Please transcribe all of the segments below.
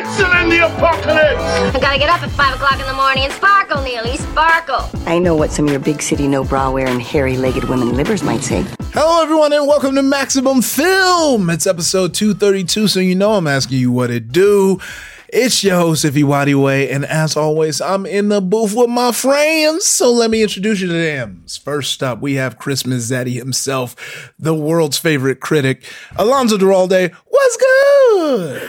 blitzen in the apocalypse! I gotta get up at 5 o'clock in the morning and sparkle, Neely, sparkle. I know what some of your big city no-bra-wearing, hairy-legged women livers might say. Hello, everyone, and welcome to Maximum Film. It's episode 232, so you know I'm asking you what it do. It's your host, Iffy Wadiway, and as always, I'm in the booth with my friends, so let me introduce you to them. First up, we have Chris Mazzetti himself, the world's favorite critic, Alonzo Duralde. What's good?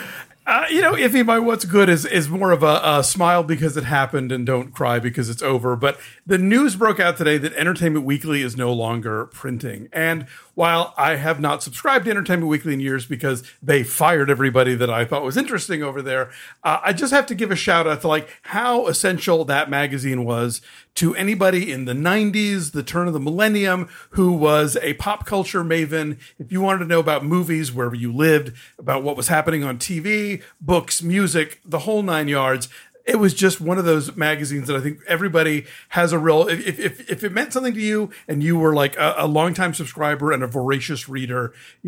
Iffy, my what's good is more of a smile because it happened and don't cry because it's over. But the news broke out today that Entertainment Weekly is no longer printing. And while I have not subscribed to Entertainment Weekly in years because they fired everybody that I thought was interesting over there, I just have to give a shout out to how essential that magazine was to anybody in the 90s, the turn of the millennium, who was a pop culture maven. If you wanted to know about movies wherever you lived, about what was happening on TV, books, music, the whole nine yards, it was just one of those magazines that I think everybody has a real, if it meant something to you and you were like a longtime subscriber and a voracious reader,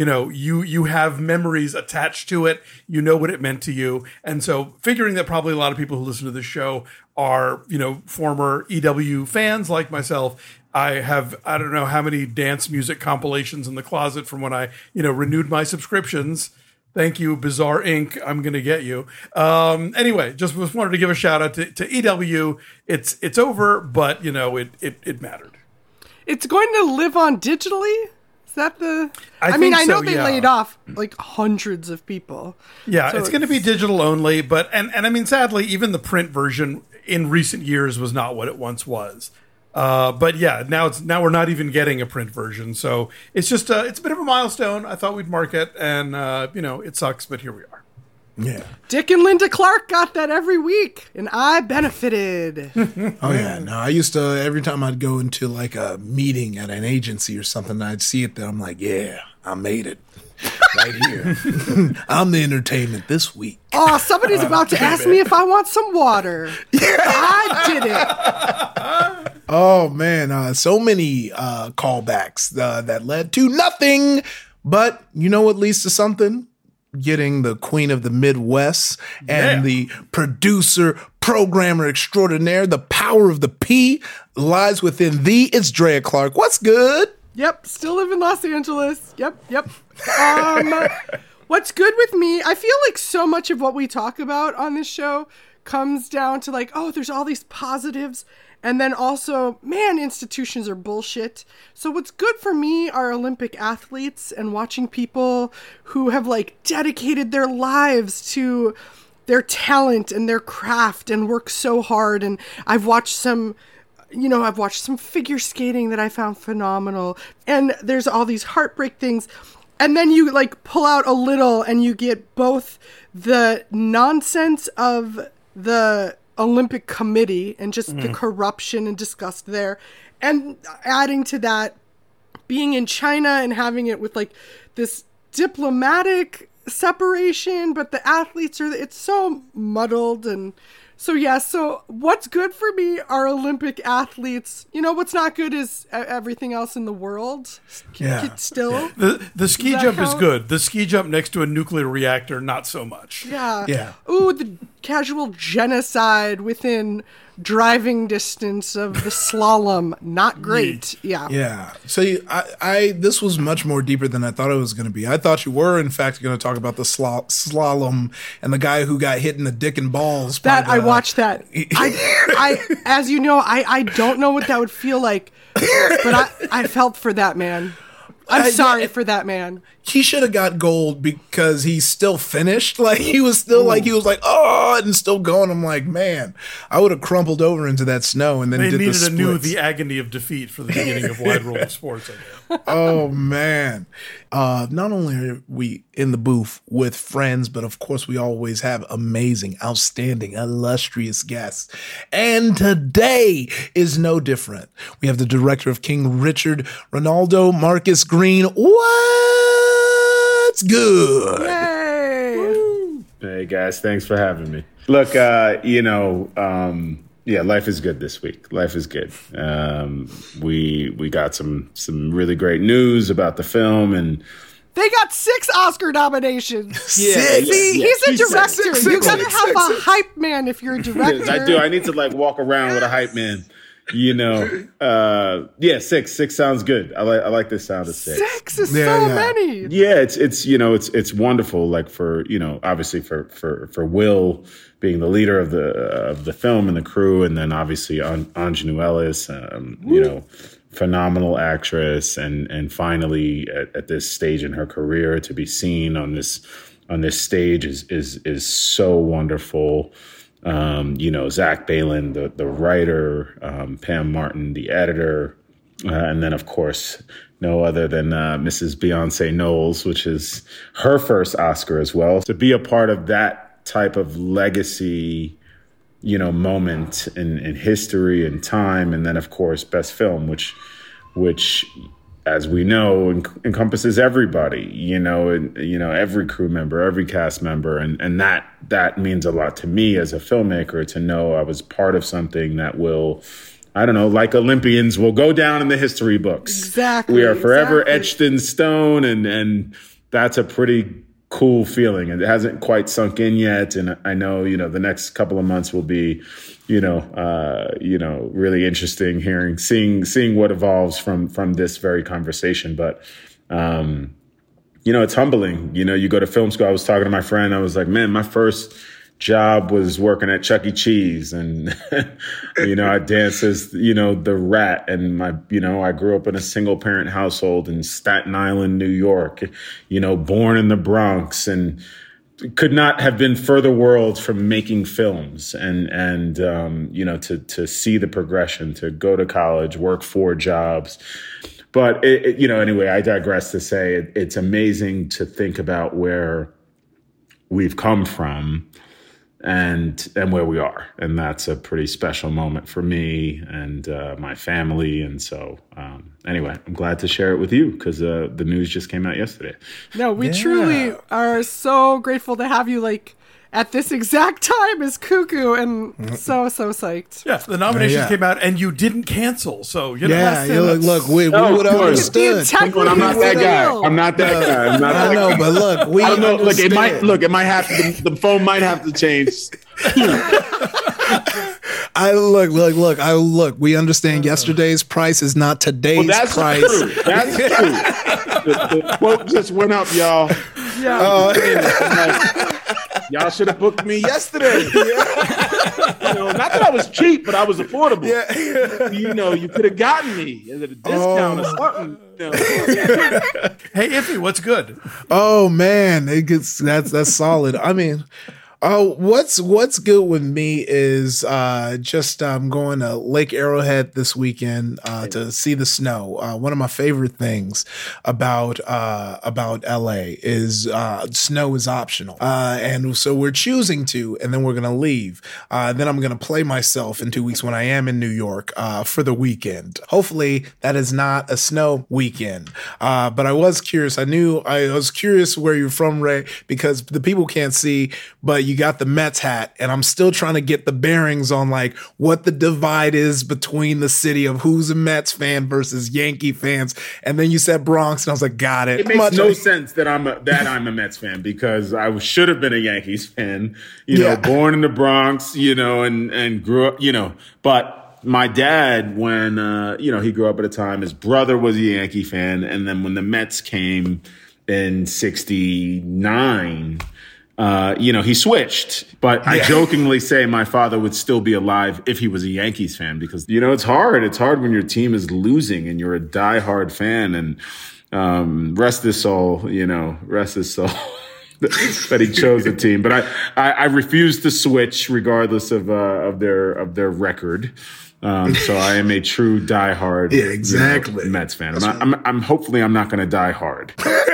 you have memories attached to it. You know what it meant to you. And so figuring that probably a lot of people who listen to this show are, former EW fans like myself, I don't know how many dance music compilations in the closet from when I, renewed my subscriptions. Thank you, Bizarre Inc. I'm going to get you. Anyway, just wanted to give a shout out to EW. It's over, but, it mattered. It's going to live on digitally? Is that the... I know they laid off hundreds of people. Yeah, so it's going to be digital only, but, and I mean, sadly, even the print version in recent years was not what it once was. But yeah, now we're not even getting a print version. So it's just, it's a bit of a milestone. I thought we'd mark it and, it sucks, but here we are. Yeah. Dick and Linda Clark got that every week and I benefited. Oh yeah. No, I used to, every time I'd go into a meeting at an agency or something, I'd see it there. I'm like, yeah, I made it. Right here. I'm the entertainment this week. Oh, somebody's about to ask me if I want some water. Yeah. I did it. Oh, man. So many callbacks that led to nothing. But you know what leads to something? Getting the queen of the Midwest and the producer, programmer extraordinaire. The power of the P lies within thee. It's Drea Clark. What's good? Yep, still live in Los Angeles. Yep. What's good with me, I feel like so much of what we talk about on this show comes down to there's all these positives. And then also, man, institutions are bullshit. So what's good for me are Olympic athletes and watching people who have dedicated their lives to their talent and their craft and work so hard. And I've watched some figure skating that I found phenomenal. And there's all these heartbreak things. And then you pull out a little and you get both the nonsense of the Olympic Committee and just the corruption and disgust there. And adding to that, being in China and having it with this diplomatic separation, but the athletes it's so muddled. And so what's good for me are Olympic athletes. What's not good is everything else in the world. Yeah. Still. The ski jump is good. The ski jump next to a nuclear reactor, not so much. Yeah. Yeah. Ooh, the casual genocide within driving distance of the slalom, not great. Yeah. Yeah. So I this was much more deeper than I thought it was going to be. I thought you were, in fact, going to talk about the slalom and the guy who got hit in the dick and balls. I watched that. I as you know, I don't know what that would feel like, but I felt for that man. I'm sorry for that man. He should have got gold because he's still finished. He was still oh, and still going. I'm like, man, I would have crumpled over into that snow and then did the splits. They needed the agony of defeat for the beginning of Wide World of Sports, I guess. Oh, man. Not only are we in the booth with friends, but of course we always have amazing, outstanding, illustrious guests. And today is no different. We have the director of King Richard, Ronaldo Marcus Green. What's good? Yay! Hey guys, thanks for having me. Look, life is good this week. Life is good. We got some really great news about the film, and They got 6 Oscar nominations. Six? See, he's a director. Six, You gotta six, have six, a six. hype man if you're a director. I do. I need to like walk around with a hype man. You know, six sounds good. I like the sound of 6. 6 is Yeah, so yeah. many. Yeah, it's wonderful. Like for obviously for Will being the leader of the film and the crew, and then obviously Anjanou Ellis, phenomenal actress, and finally at this stage in her career to be seen on this stage is so wonderful. Zach Balin, the writer, Pam Martin, the editor, and then, of course, no other than Mrs. Beyonce Knowles, which is her first Oscar as well. To be a part of that type of legacy, moment in history and time, and then, of course, Best Film, which as we know, encompasses everybody, every crew member, every cast member. And that means a lot to me as a filmmaker to know I was part of something that will, I don't know, like Olympians, will go down in the history books. Exactly. We are forever etched in stone. And that's a pretty cool feeling. And it hasn't quite sunk in yet. And I know, the next couple of months will be, really interesting seeing what evolves from this very conversation. But, it's humbling. You go to film school. I was talking to my friend. I was like, man, my first job was working at Chuck E. Cheese. And, I danced as, the rat. And I grew up in a single parent household in Staten Island, New York, born in the Bronx, and could not have been further worlds from making films and to see the progression, to go to college, work 4 jobs. But, anyway, I digress to say it's amazing to think about where we've come from and where we are. And that's a pretty special moment for me and my family. And so, anyway, I'm glad to share it with you because the news just came out yesterday. No, we truly are so grateful to have you at this exact time as Cuckoo, and so psyched. Yeah, the nominations came out and you didn't cancel. So, look, we would have understood. Come on, I'm not that guy. I'm not that guy. I'm not I that know, guy. but look, we I don't know. understand. It might have to, the phone might have to change. Look. We understand yesterday's price is not today's price. True. That's true. The quote just went up, y'all. Yeah. Y'all should have booked me yesterday. Not that I was cheap, but I was affordable. You could have gotten me at a discount or something. Hey, Iffy, what's good? Oh man, that's solid. I mean, what's good with me is just going to Lake Arrowhead this weekend to see the snow. One of my favorite things about LA is snow is optional, and so we're choosing to, and then we're gonna leave. Then I'm gonna play myself in 2 weeks when I am in New York for the weekend. Hopefully that is not a snow weekend. But I was curious. I was curious where you're from, Ray, because the people can't see, but you got the Mets hat, and I'm still trying to get the bearings on what the divide is between the city of who's a Mets fan versus Yankee fans. And then you said Bronx, and I was like, got it. It makes no sense that I'm a Mets fan because I should have been a Yankees fan. Born in the Bronx, and grew up, but my dad, when he grew up at a time, his brother was a Yankee fan, and then when the Mets came in '69. He switched, but I jokingly say my father would still be alive if he was a Yankees fan because, it's hard. It's hard when your team is losing and you're a diehard fan, and rest his soul, that he chose the team. But I refuse to switch regardless of their record. So I am a true diehard Mets fan. I'm hopefully I'm not going to die hard.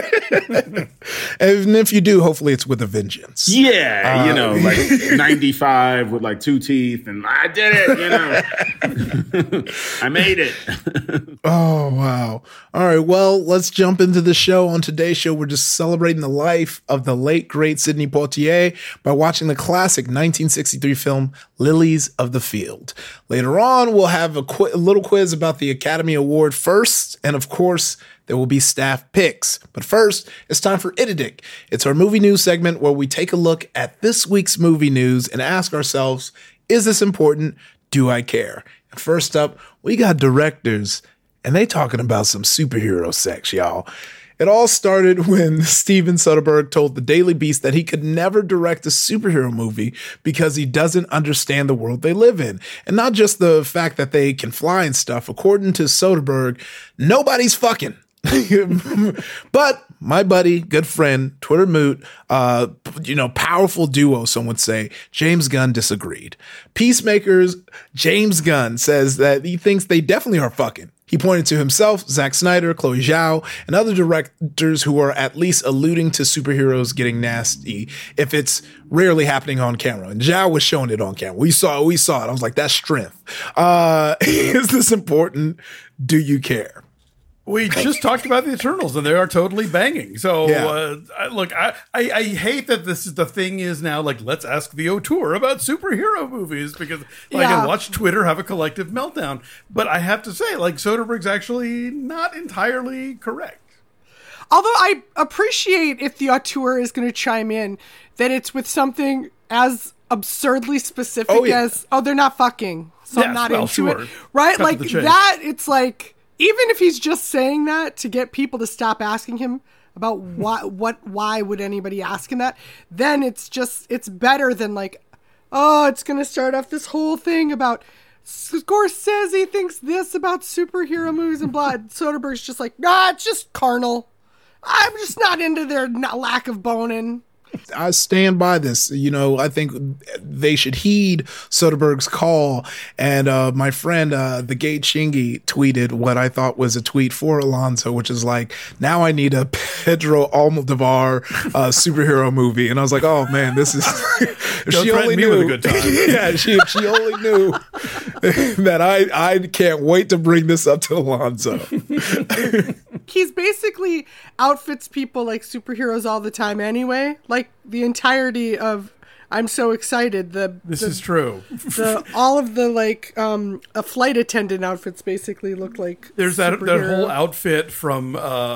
And if you do, hopefully it's with a vengeance. Yeah, 95 with 2 teeth, and I did it, I made it. Oh, wow. All right, well, let's jump into the show. On today's show, we're just celebrating the life of the late, great Sidney Poitier by watching the classic 1963 film, Lilies of the Field. Later on, we'll have a little quiz about the Academy Award first, and of course, there will be staff picks. But first, it's time for Itidick. It's our movie news segment where we take a look at this week's movie news and ask ourselves, is this important? Do I care? And first up, we got directors, and they talking about some superhero sex, y'all. It all started when Steven Soderbergh told the Daily Beast that he could never direct a superhero movie because he doesn't understand the world they live in. And not just the fact that they can fly and stuff. According to Soderbergh, nobody's fucking. But my buddy, good friend, Twitter moot, powerful duo, some would say, James Gunn disagreed. Peacemaker's James Gunn says that he thinks they definitely are fucking. He pointed to himself, Zack Snyder, Chloe Zhao, and other directors who are at least alluding to superheroes getting nasty if it's rarely happening on camera. And Zhao was showing it on camera. We saw it. I was like, that's strength. Is this important? Do you care? We just talked about the Eternals, and they are totally banging. So, look, I hate that this is the thing is now, like, let's ask the auteur about superhero movies because I can watch Twitter have a collective meltdown. But I have to say, like, Soderbergh's actually not entirely correct. Although I appreciate if the auteur is going to chime in, that it's with something as absurdly specific as, they're not fucking, so I'm not into it. Right? Cut like, that, it's like... Even if he's just saying that to get people to stop asking him about why would anybody ask him that, then it's better than like, oh, it's going to start off this whole thing about Scorsese thinks this about superhero movies and blah. Soderbergh's just like, nah, it's just carnal. I'm just not into their lack of boning. I stand by this. I think they should heed Soderbergh's call. And my friend, the Gate Shingi, tweeted what I thought was a tweet for Alonso, which is like, now I need a Pedro Almodovar superhero movie. And I was like, oh man, this is. If she only knew. With a good time. Yeah, if she only knew that I can't wait to bring this up to Alonso. He's basically outfits people like superheroes all the time anyway. Like the entirety of I'm so excited. This is true. All of the like a flight attendant outfits basically look like there's that whole outfit from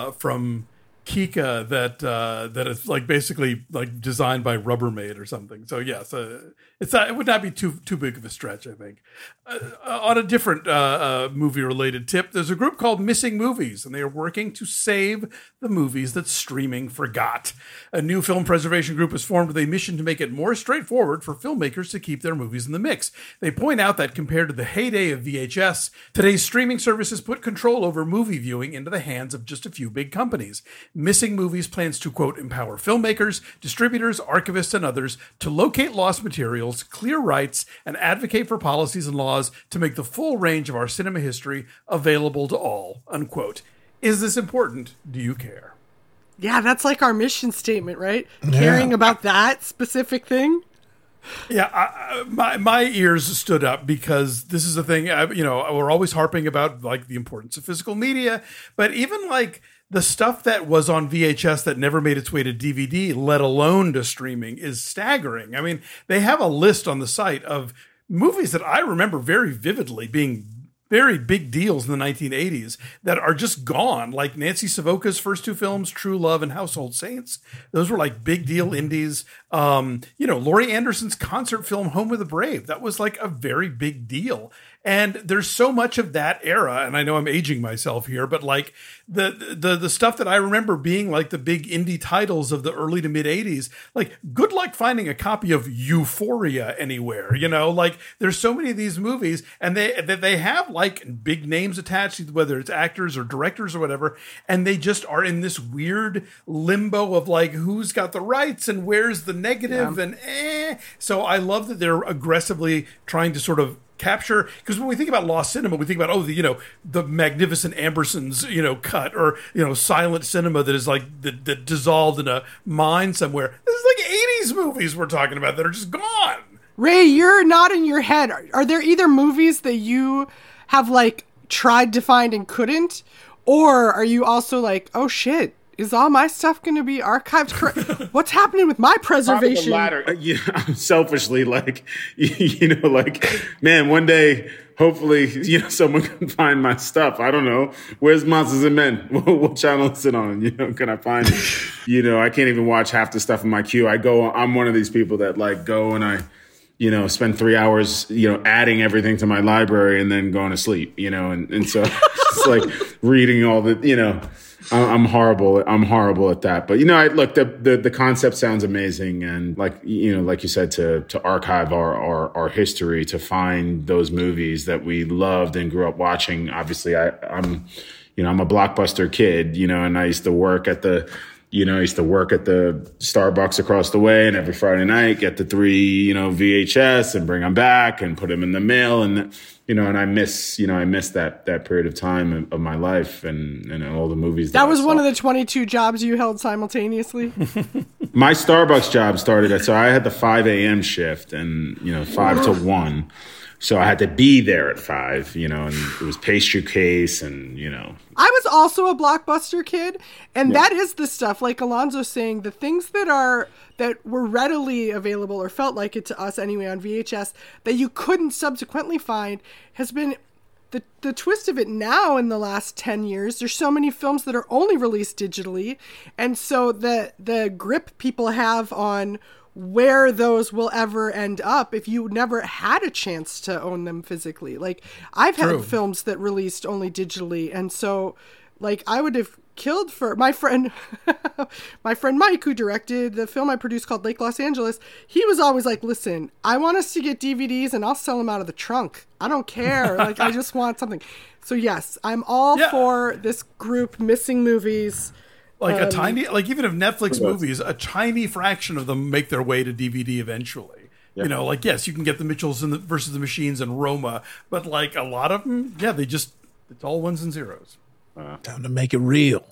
Kika that is like basically like designed by Rubbermaid or something. So yes, it would not be too big of a stretch, I think. On a different movie related tip, there's a group called Missing Movies, and they are working to save the movies that streaming forgot. A new film preservation group is formed with a mission to make it more straightforward for filmmakers to keep their movies in the mix. They point out that compared to the heyday of VHS, today's streaming services put control over movie viewing into the hands of just a few big companies. Missing Movies plans to, quote, empower filmmakers, distributors, archivists, and others to locate lost materials, clear rights, and advocate for policies and laws to make the full range of our cinema history available to all, unquote. Is this important? Do you care? Yeah, that's like our mission statement, right? Yeah. Caring about that specific thing. Yeah, my ears stood up because this is a thing, we're always harping about like the importance of physical media, but even like the stuff that was on VHS that never made its way to DVD, let alone to streaming, is staggering. I mean, they have a list on the site of movies that I remember very vividly being very big deals in the 1980s that are just gone. Like Nancy Savoca's first two films, True Love and Household Saints. Those were like big deal indies. Laurie Anderson's concert film, Home of the Brave. That was like a very big deal. And there's so much of that era, and I know I'm aging myself here, but like the stuff that I remember being like the big indie titles of the early to mid 80s, like good luck finding a copy of Euphoria anywhere, like there's so many of these movies and they have like big names attached, whether it's actors or directors or whatever, and they just are in this weird limbo of like who's got the rights and where's the negative and So I love that they're aggressively trying to sort of capture, because when we think about lost cinema, we think about the magnificent Ambersons cut, or silent cinema that is like that dissolved in a mine somewhere. This is like 80s movies we're talking about that are just gone. Ray, you're nodding your head. Are there either movies that you have like tried to find and couldn't, or are you also like, oh shit, is all my stuff going to be archived? What's happening with my preservation? Selfishly, like, man, one day, hopefully, someone can find my stuff. I don't know. Where's Monsters and Men? What channel is it on? Can I find it? I can't even watch half the stuff in my queue. I'm one of these people that go and I, spend 3 hours, adding everything to my library and then going to sleep, and so it's like reading all the, I'm horrible at that. But, look, the concept sounds amazing. And like you said, to archive our history, to find those movies that we loved and grew up watching. Obviously I'm a Blockbuster kid, and I used to work at the Starbucks across the way, and every Friday night get the 3, VHS and bring them back and put them in the mail. And, and I miss that period of time of my life and all the movies. That was one of the 22 jobs you held simultaneously. My Starbucks job started so I had the 5 a.m. shift and, 5 to 1. So I had to be there at 5, and it was pastry case and, I was also a Blockbuster kid, and that is the stuff, like Alonzo's saying, the things that were readily available or felt like it to us anyway on VHS that you couldn't subsequently find has been the twist of it now in the last 10 years. There's so many films that are only released digitally, and so the grip people have on where those will ever end up if you never had a chance to own them physically. Like, I've had films that released only digitally, and so I would have killed for my friend Mike, who directed the film I produced called Lake Los Angeles. He was always like, listen, I want us to get DVDs and I'll sell them out of the trunk. I don't care. I just want something. So yes, I'm all for this group missing movies. A tiny, even if Netflix movies, a tiny fraction of them make their way to DVD eventually. Yep. Yes, you can get the Mitchells versus the Machines and Roma, but a lot of them, it's all ones and zeros. Time to make it real.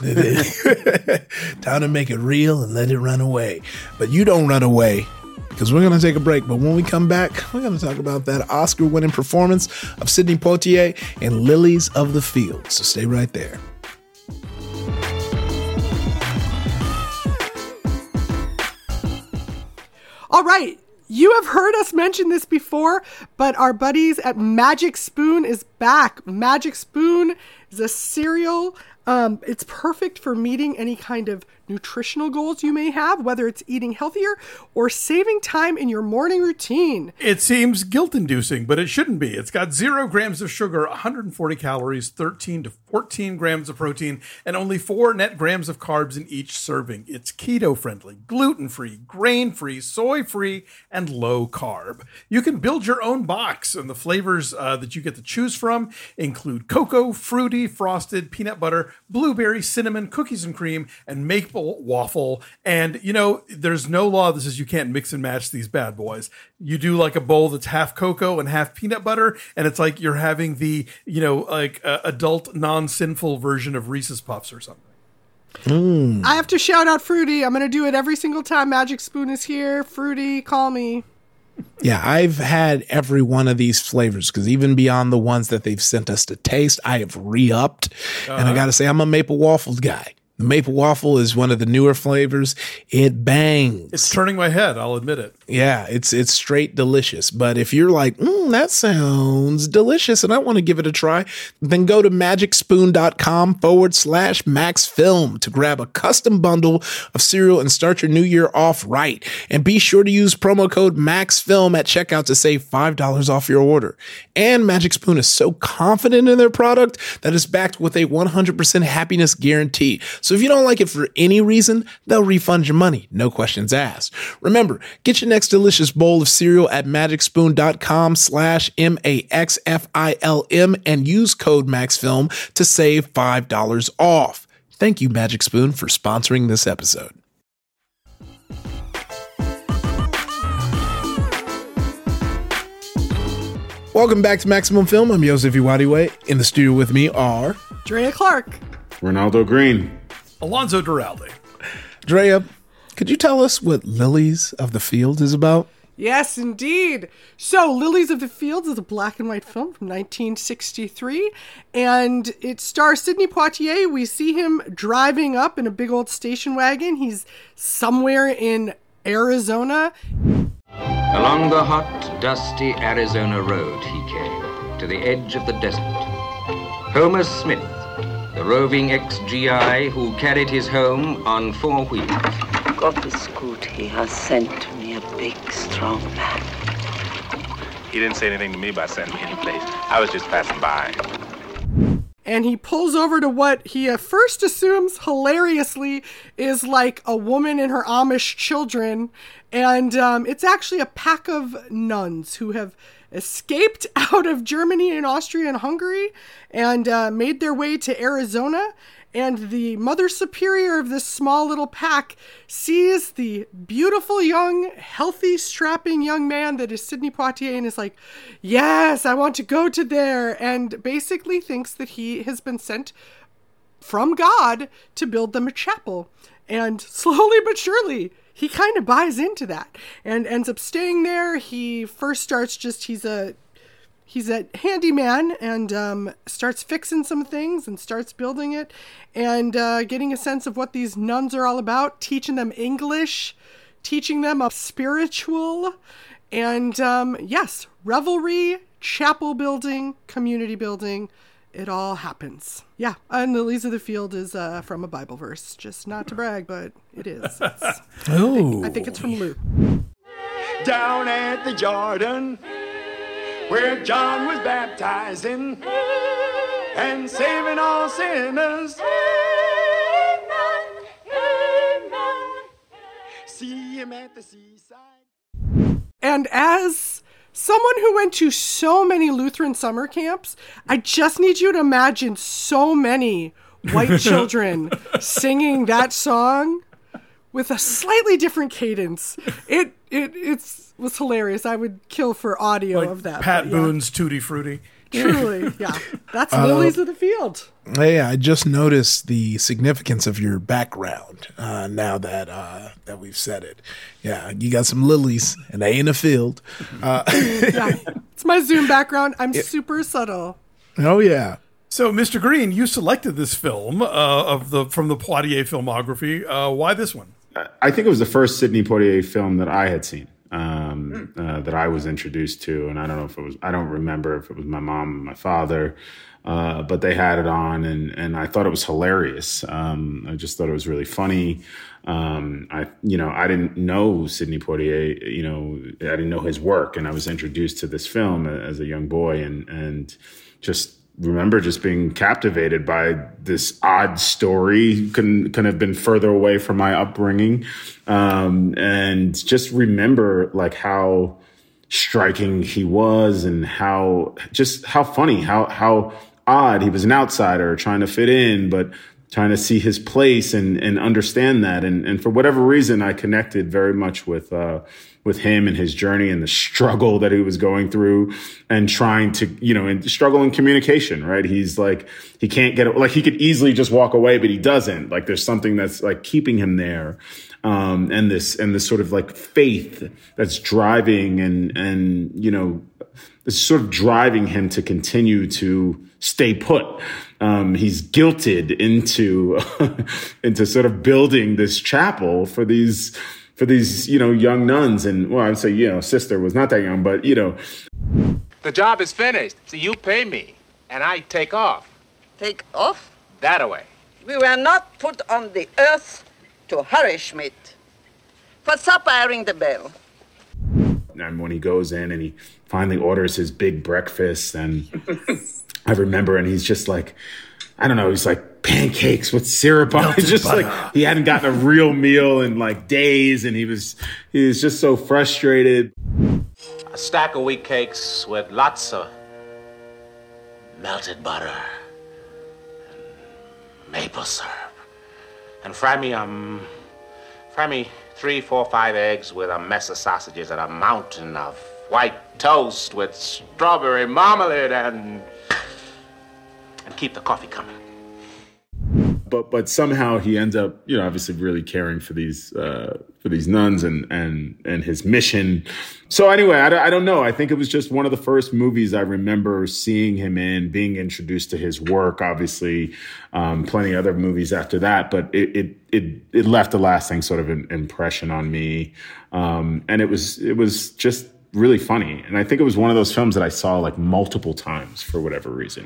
Time to make it real and let it run away. But you don't run away, because we're going to take a break. But when we come back, we're going to talk about that Oscar-winning performance of Sidney Poitier in Lilies of the Field. So stay right there. All right. You have heard us mention this before, but our buddies at Magic Spoon is back. Magic Spoon is a cereal. It's perfect for meeting any kind of nutritional goals you may have, whether it's eating healthier or saving time in your morning routine. It seems guilt-inducing, but it shouldn't be. It's got 0 grams of sugar, 140 calories, 13 to 14 grams of protein, and only 4 net grams of carbs in each serving. It's keto-friendly, gluten-free, grain-free, soy-free, and low-carb. You can build your own box, and the flavors that you get to choose from include cocoa, fruity, frosted, peanut butter, blueberry, cinnamon, cookies and cream, and maple waffle. And, there's no law that says you can't mix and match these bad boys. You do a bowl that's half cocoa and half peanut butter, and it's like you're having the, adult non-sinful version of Reese's Puffs or something. I have to shout out Fruity. I'm going to do it every single time Magic Spoon is here. Fruity, call me. Yeah, I've had every one of these flavors, because even beyond the ones that they've sent us to taste, I have re-upped. And I got to say, I'm a maple waffles guy. The maple waffle is one of the newer flavors. It bangs. It's turning my head, I'll admit it. Yeah, it's straight delicious. But if you're like, that sounds delicious and I want to give it a try, then go to magicspoon.com/maxfilm to grab a custom bundle of cereal and start your new year off right. And be sure to use promo code MAXFILM at checkout to save $5 off your order. And Magic Spoon is so confident in their product that it's backed with a 100% happiness guarantee. So if you don't like it for any reason, they'll refund your money. No questions asked. Remember, get your next delicious bowl of cereal at magicspoon.com/MAXFILM and use code MAXFILM to save $5 off. Thank you, Magic Spoon, for sponsoring this episode. Welcome back to Maximum Film. I'm Yosef Iwadiwe. In the studio with me are Drea Clark, Ronaldo Green, Alonzo Duralde. Drea, could you tell us what Lilies of the Field is about? Yes, indeed. So, Lilies of the Fields is a black and white film from 1963, and it stars Sidney Poitier. We see him driving up in a big old station wagon. He's somewhere in Arizona. Along the hot, dusty Arizona road he came, to the edge of the desert. Homer Smith, the roving ex-GI who carried his home on 4 wheels. God is good. He has sent me a big, strong man. He didn't say anything to me about sending me any place. I was just passing by. And he pulls over to what he at first assumes, hilariously, is like a woman and her Amish children. And it's actually a pack of nuns who have escaped out of Germany and Austria and Hungary and made their way to Arizona. And the Mother Superior of this small little pack sees the beautiful, young, healthy, strapping young man that is Sidney Poitier and is like, yes, I want to go to there. And basically thinks that he has been sent from God to build them a chapel. And slowly but surely, he kind of buys into that and ends up staying there. He first starts he's a handyman and starts fixing some things and starts building it and getting a sense of what these nuns are all about, teaching them English, teaching them a spiritual, and yes, revelry, chapel building, community building. It all happens. Yeah, and Lilies of the Field is from a Bible verse. Just not to brag, but it is. I think it's from Luke. Down at the Jordan, where John was baptizing and saving all sinners. Amen, amen. See him at the seaside. And as someone who went to so many Lutheran summer camps, I just need you to imagine so many white children singing that song with a slightly different cadence. It was hilarious. I would kill for audio like of that. Pat Boone's Tutti Frutti. Truly, yeah. That's Lilies of the Field. Hey, I just noticed the significance of your background now that we've said it. Yeah, you got some lilies, and they in the field. Yeah, it's my Zoom background. I'm super subtle. Oh, yeah. So, Mr. Green, you selected this film from the Poitier filmography. Why this one? I think it was the first Sidney Poitier film that I had seen. That I was introduced to, and I don't remember if it was my mom or my father, but they had it on, and I thought it was hilarious. I just thought it was really funny. I didn't know Sidney Poitier, I didn't know his work, and I was introduced to this film as a young boy, and just remember just being captivated by this odd story. Couldn't have been further away from my upbringing. And just remember like how striking he was and how funny, how odd. He was an outsider trying to fit in, but trying to see his place and understand that. And for whatever reason, I connected very much with him and his journey and the struggle that he was going through and trying to, and struggle in communication, right? He's like, he can't get it. Like he could easily just walk away, but he doesn't. Like there's something that's like keeping him there. And this sort of like faith that's driving and this sort of driving him to continue to stay put. He's guilted into sort of building this chapel for these, young nuns. And well, I'd say, sister was not that young, but, The job is finished, so you pay me, and I take off. Take off? That away. We were not put on the earth to hurry, Schmidt. For supper, I ring the bell. And when he goes in and he finally orders his big breakfast, and I remember, and he's just like, I don't know, he's like pancakes with syrup on it. Just butter. Like he hadn't gotten a real meal in like days, and he was just so frustrated. A stack of wheat cakes with lots of melted butter and maple syrup. And fry me 3, 4, 5 eggs with a mess of sausages and a mountain of white toast with strawberry marmalade and keep the coffee coming. But somehow he ends up, obviously really caring for these nuns and his mission. So anyway, I don't know. I think it was just one of the first movies I remember seeing him in, being introduced to his work. Obviously, plenty of other movies after that, but it left a lasting sort of impression on me. And it was just really funny. And I think it was one of those films that I saw like multiple times for whatever reason.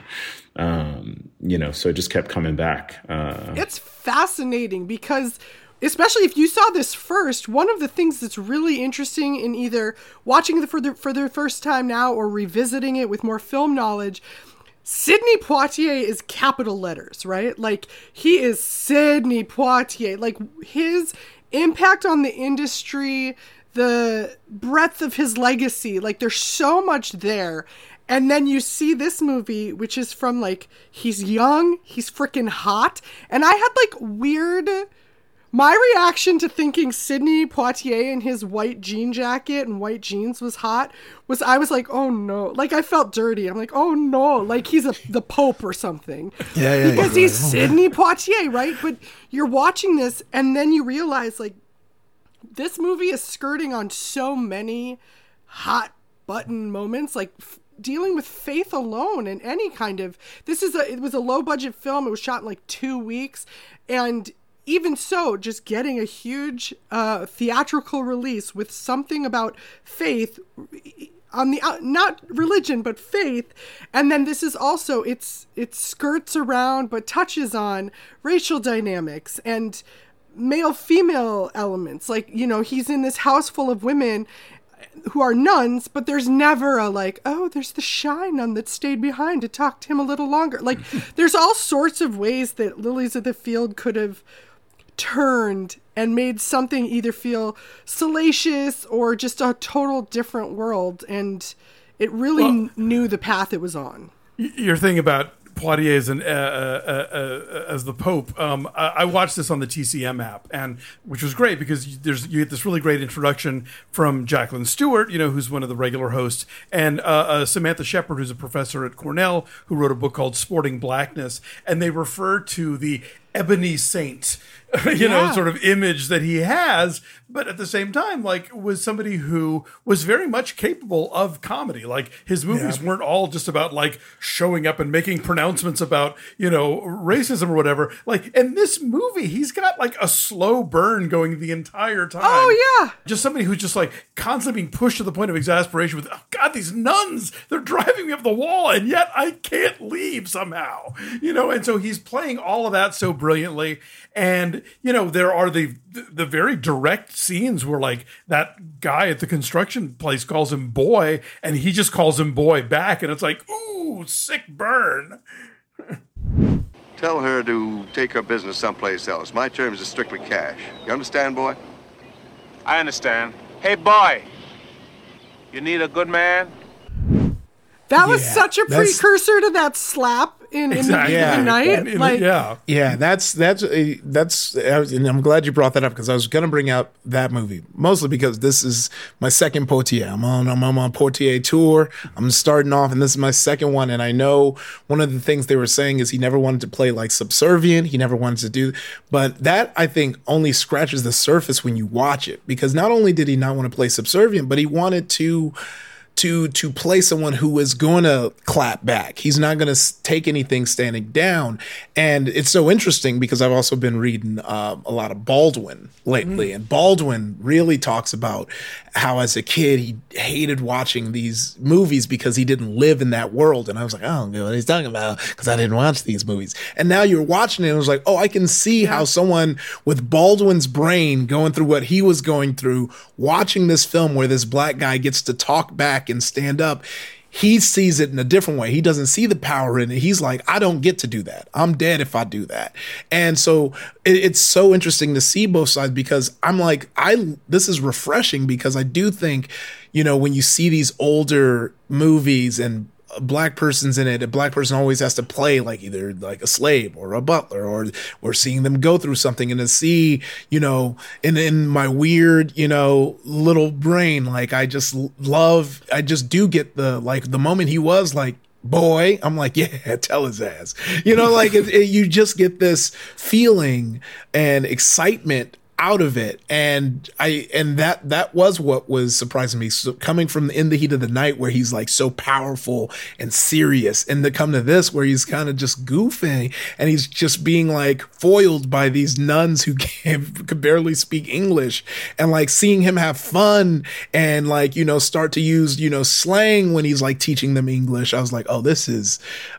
So it just kept coming back. It's fascinating because, especially if you saw this first, one of the things that's really interesting in either watching it for the first time now or revisiting it with more film knowledge, Sidney Poitier is capital letters, right? Like, he is Sidney Poitier. Like, his impact on the industry, the breadth of his legacy, like, there's so much there. And then you see this movie, which is from, like, he's young, he's freaking hot. And I had, like, my reaction to thinking Sidney Poitier in his white jean jacket and white jeans was hot was I was like, oh no. Like, I felt dirty. I'm like, oh no. Like, he's the Pope or something. Yeah. Because he's Sidney Poitier, right? But you're watching this and then you realize, like, this movie is skirting on so many hot button moments, like dealing with faith alone and any kind of, it was a low budget film. It was shot in like 2 weeks. And even so, just getting a huge theatrical release with something about faith on the, not religion, but faith. And then this is also, it skirts around, but touches on racial dynamics and male-female elements. Like, he's in this house full of women who are nuns, but there's never a like, oh, there's the shy nun that stayed behind to talk to him a little longer. Like, there's all sorts of ways that Lilies of the Field could have turned and made something either feel salacious or just a total different world. And it really knew the path it was on. Your thing about Poitier as the Pope. I watched this on the TCM app, and which was great because you get this really great introduction from Jacqueline Stewart, who's one of the regular hosts, and Samantha Shepard, who's a professor at Cornell, who wrote a book called Sporting Blackness, and they refer to the ebony saint, sort of image that he has, but at the same time, like, was somebody who was very much capable of comedy. Like, his movies weren't all just about like showing up and making pronouncements about, racism or whatever. Like, in this movie, he's got like a slow burn going the entire time. Oh yeah. Just somebody who's just like constantly being pushed to the point of exasperation with, oh God, these nuns, they're driving me up the wall and yet I can't leave somehow, and so he's playing all of that so brilliantly. And, there are the very direct scenes where like that guy at the construction place calls him boy and he just calls him boy back. And it's like, ooh, sick burn. Tell her to take her business someplace else. My terms are strictly cash. You understand, boy? I understand. Hey, boy, you need a good man? That was such a precursor to that slap in the night. And I'm glad you brought that up because I was going to bring out that movie mostly because this is my second Poitier. I'm on Poitier tour. I'm starting off, and this is my second one. And I know one of the things they were saying is he never wanted to play like subservient. He never wanted to do, but that I think only scratches the surface when you watch it because not only did he not want to play subservient, but he wanted to play someone who is going to clap back. He's not going to take anything standing down. And it's so interesting because I've also been reading a lot of Baldwin lately. And Baldwin really talks about how as a kid he hated watching these movies because he didn't live in that world. And I was like, I don't know what he's talking about because I didn't watch these movies. And now you're watching it and I was like, oh, I can see how someone with Baldwin's brain going through what he was going through, watching this film where this black guy gets to talk back and stand up, he sees it in a different way. He doesn't see the power in it. He's like, I don't get to do that. I'm dead if I do that. And so it's so interesting to see both sides because I'm like, this is refreshing because I do think, when you see these older movies and a black person's in it, a black person always has to play like either like a slave or a butler, or we're seeing them go through something, and to see, in my weird, little brain, like I just do get the moment he was like boy. I'm like, yeah, tell his ass. You know, like you just get this feeling and excitement out of it. And that was what was surprising me. So coming from In the Heat of the Night, where he's like so powerful and serious, and to come to this where he's kind of just goofing and he's just being like foiled by these nuns who could barely speak English, and like seeing him have fun and like, you know, start to use, you know, slang when he's like teaching them English. I was like, oh, this is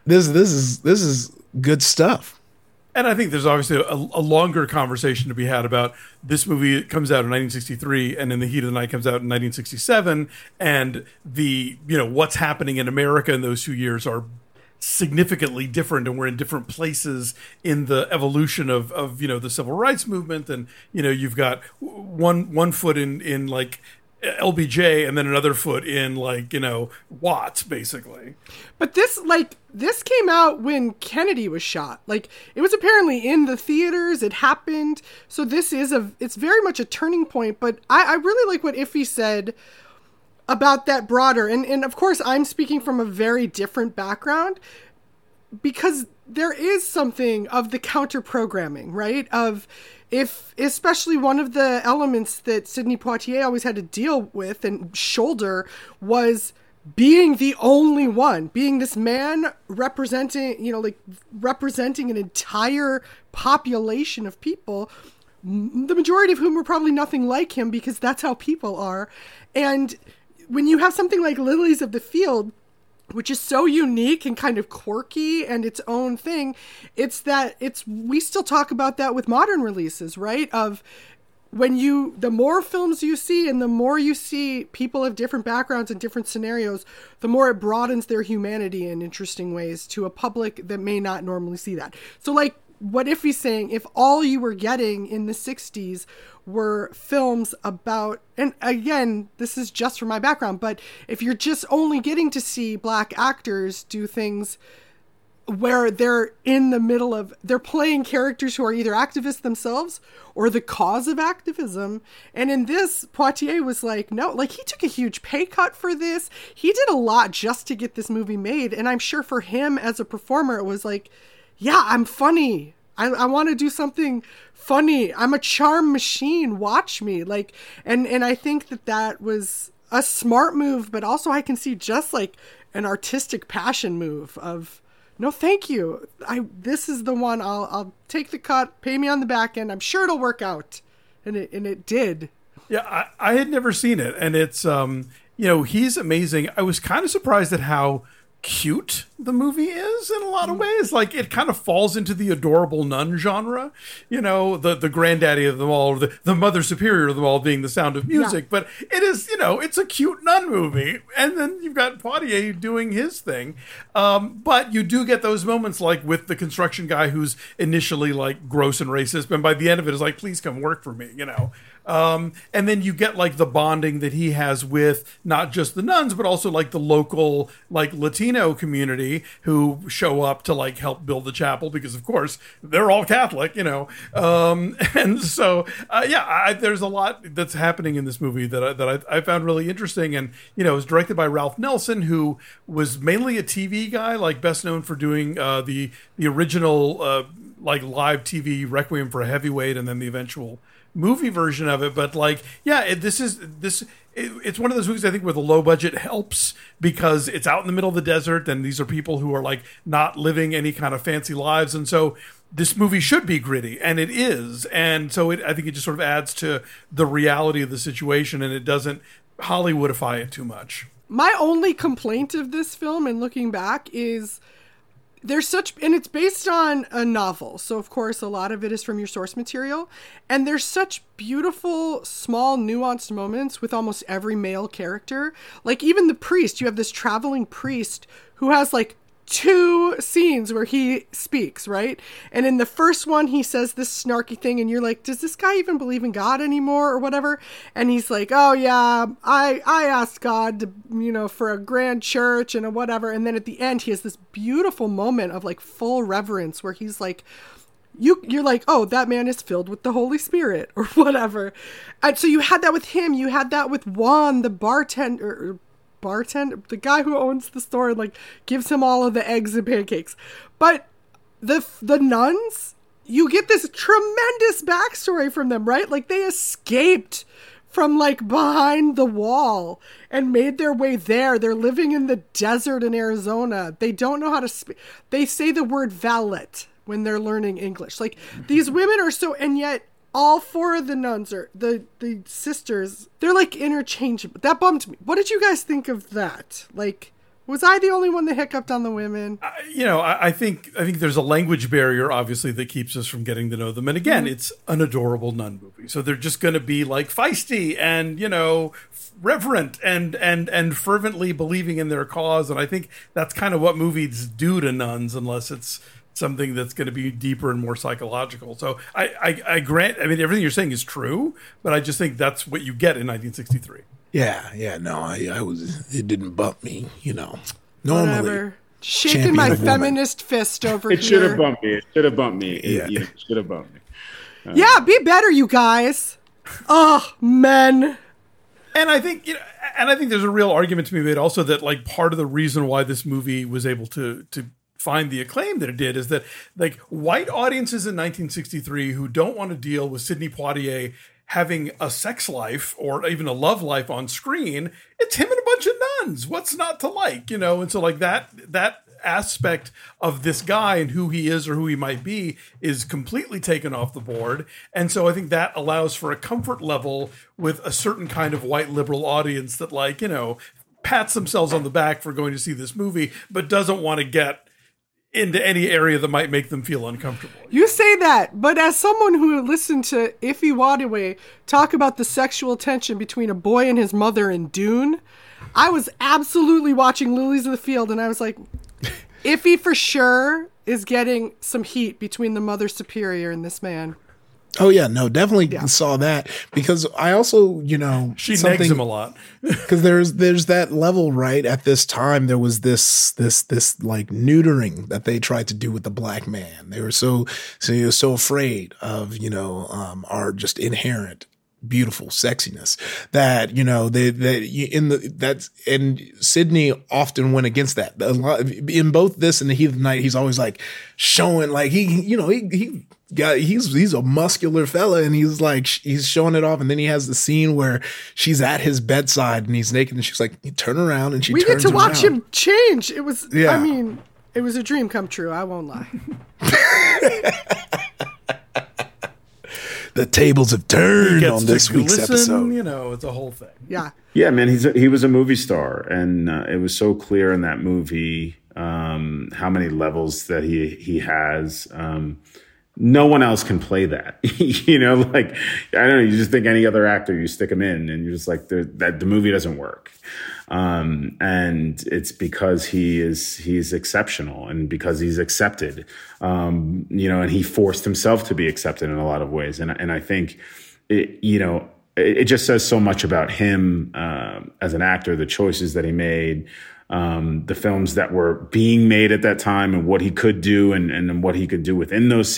good stuff. And I think there's obviously a longer conversation to be had about this movie. It comes out in 1963, and In the Heat of the Night comes out in 1967, and the, you know, what's happening in America in those 2 years are significantly different, and we're in different places in the evolution of you know, the civil rights movement. And, you know, you've got one foot in like LBJ and then another foot in, like, you know, Watts, basically. But this came out when Kennedy was shot. Like, it was apparently in the theaters. It happened. So it's very much a turning point. But I really like what Iffy said about that broader. And of course, I'm speaking from a very different background, because there is something of the counter programming, right? Of, if especially one of the elements that Sidney Poitier always had to deal with and shoulder was being the only one, being this man representing, you know, like representing an entire population of people, the majority of whom were probably nothing like him, because that's how people are. And when you have something like Lilies of the Field, which is so unique and kind of quirky and its own thing, we still talk about that with modern releases, right? Of the more films you see and the more you see people of different backgrounds and different scenarios, the more it broadens their humanity in interesting ways to a public that may not normally see that. So like what Iffy's saying, if all you were getting in the 60s were films about, and again, this is just from my background, but if you're just only getting to see black actors do things where they're in the middle of, they're playing characters who are either activists themselves or the cause of activism. And in this, Poitier was like, no, like he took a huge pay cut for this. He did a lot just to get this movie made. And I'm sure for him as a performer, it was like, yeah, I'm funny. I want to do something funny. I'm a charm machine. Watch me. Like, and I think that was a smart move, but also I can see just like an artistic passion move of, no, thank you. This is the one. I'll take the cut, pay me on the back end. I'm sure it'll work out. And it did. Yeah. I had never seen it. And it's, you know, he's amazing. I was kind of surprised at how cute the movie is in a lot of ways. Like, it kind of falls into the adorable nun genre, you know, the granddaddy of them all, the mother superior of them all being The Sound of Music. Yeah. But it is, you know, it's a cute nun movie. And then you've got Poitier doing his thing. But you do get those moments like with the construction guy who's initially like gross and racist, and by the end of it is like, please come work for me, you know. And then you get like the bonding that he has with not just the nuns, but also like the local like Latino community who show up to like help build the chapel, because of course they're all Catholic, you know. And so, there's a lot that's happening in this movie that I found really interesting. And, you know, it was directed by Ralph Nelson, who was mainly a TV guy, like best known for doing the original like live TV Requiem for a Heavyweight, and then the eventual movie version of it. But like, yeah, it's one of those movies I think where the low budget helps, because it's out in the middle of the desert, and these are people who are like not living any kind of fancy lives, and so this movie should be gritty, and it is. And so I think it just sort of adds to the reality of the situation, and it doesn't Hollywoodify it too much. My only complaint of this film, and looking back, is and it's based on a novel, so of course a lot of it is from your source material, and there's such beautiful, small, nuanced moments with almost every male character. Like even the priest, you have this traveling priest who has like 2 scenes where he speaks, right? And in the first one, he says this snarky thing, and you're like, does this guy even believe in God anymore or whatever? And he's like, oh yeah, I asked God to, you know, for a grand church and a whatever. And then at the end, he has this beautiful moment of like full reverence where he's like, you're like, oh, that man is filled with the Holy Spirit or whatever. And so you had that with him. You had that with Juan, the bartender, bartender, the guy who owns the store, like gives him all of the eggs and pancakes. But the nuns, you get this tremendous backstory from them, right? Like they escaped from like behind the wall and made their way there. They're living in the desert in Arizona. They don't know how to speak. They say the word valet when they're learning English. Like these women are so, and yet all four of the nuns are the sisters. They're like interchangeable. That bummed me. What did you guys think of that? Like, was I the only one that hiccuped on the women? I think there's a language barrier, obviously, that keeps us from getting to know them. And again, it's an adorable nun movie, so they're just going to be like feisty and reverent and fervently believing in their cause. And I think that's kind of what movies do to nuns, unless it's something that's going to be deeper and more psychological. So I grant. I mean, everything you're saying is true, but I just think that's what you get in 1963. Yeah, no, I was. It didn't bump me, Normally, whatever. Shaking my feminist fist over here. It should have bumped me. It should have bumped me. It should have bumped me. Yeah, be better, you guys. Oh, men. And I think there's a real argument to be made also that like part of the reason why this movie was able to find the acclaim that it did is that like white audiences in 1963 who don't want to deal with Sidney Poitier having a sex life or even a love life on screen, it's him and a bunch of nuns. What's not to like, And so like that aspect of this guy and who he is or who he might be is completely taken off the board. And so I think that allows for a comfort level with a certain kind of white liberal audience that like, pats themselves on the back for going to see this movie, but doesn't want to get into any area that might make them feel uncomfortable. You say that, but as someone who listened to Ife Wadaway talk about the sexual tension between a boy and his mother in Dune, I was absolutely watching Lilies of the Field, and I was like, Ife for sure is getting some heat between the Mother Superior and this man. Oh yeah, no, definitely saw that because I also, she negs him a lot because there's that level right at this time. There was this like neutering that they tried to do with the black man. They were so afraid of our just inherent beautiful sexiness that and Sidney often went against that. In both this and The Heat of the Night, he's always like showing like he's a muscular fella and he's showing it off, and then he has the scene where she's at his bedside and he's naked and she's like, you turn around and she turns around. We get to watch him change. It was I mean, it was a dream come true, I won't lie. The tables have turned on this week's episode. It's a whole thing. Yeah. Yeah, man, he was a movie star, and it was so clear in that movie how many levels that he has. No one else can play that. Like, I don't know, you just think any other actor, you stick him in, and you're just like, the movie doesn't work. And it's because he's exceptional and because he's accepted, and he forced himself to be accepted in a lot of ways. And I think it just says so much about him, as an actor, the choices that he made, the films that were being made at that time and what he could do and what he could do within those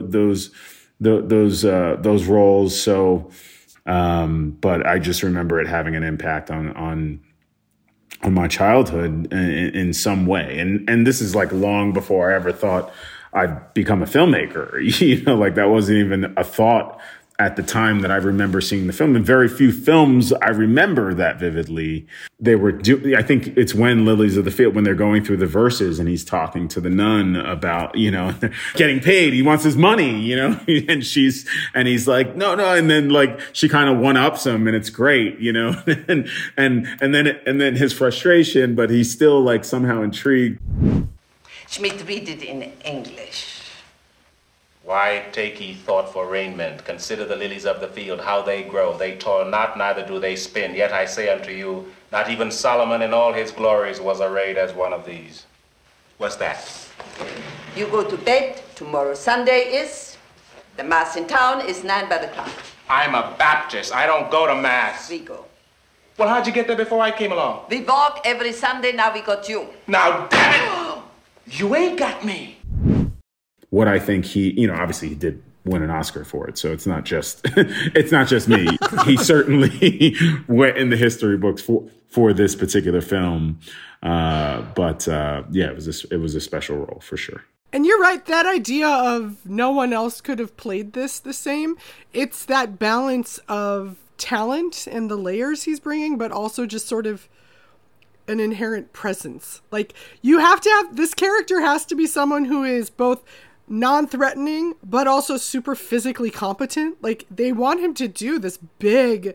roles. So, but I just remember it having an impact on my childhood in some way. And this is like long before I ever thought I'd become a filmmaker, like that wasn't even a thought at the time that I remember seeing the film. In very few films I remember that vividly. They were I think it's when Lilies of the Field, when they're going through the verses and he's talking to the nun about, getting paid. He wants his money, and he's like, no. And then like, she kind of one-ups him and it's great, and then his frustration, but he's still like somehow intrigued. Schmidt, read it in English. Why take ye thought for raiment? Consider the lilies of the field, how they grow. They toil not, neither do they spin. Yet I say unto you, not even Solomon in all his glories was arrayed as one of these. What's that? You go to bed. Tomorrow Sunday is. The mass in town is 9 by the clock. I'm a Baptist. I don't go to mass. We go. Well, how'd you get there before I came along? We walk every Sunday. Now we got you. Now, damn it! You ain't got me. What I think he, obviously he did win an Oscar for it. So it's not just me. He certainly went in the history books for this particular film. But it was a special role for sure. And you're right, that idea of no one else could have played this the same. It's that balance of talent and the layers he's bringing, but also just sort of an inherent presence. Like, you have to have, this character has to be someone who is both non-threatening, but also super physically competent. Like, they want him to do this big,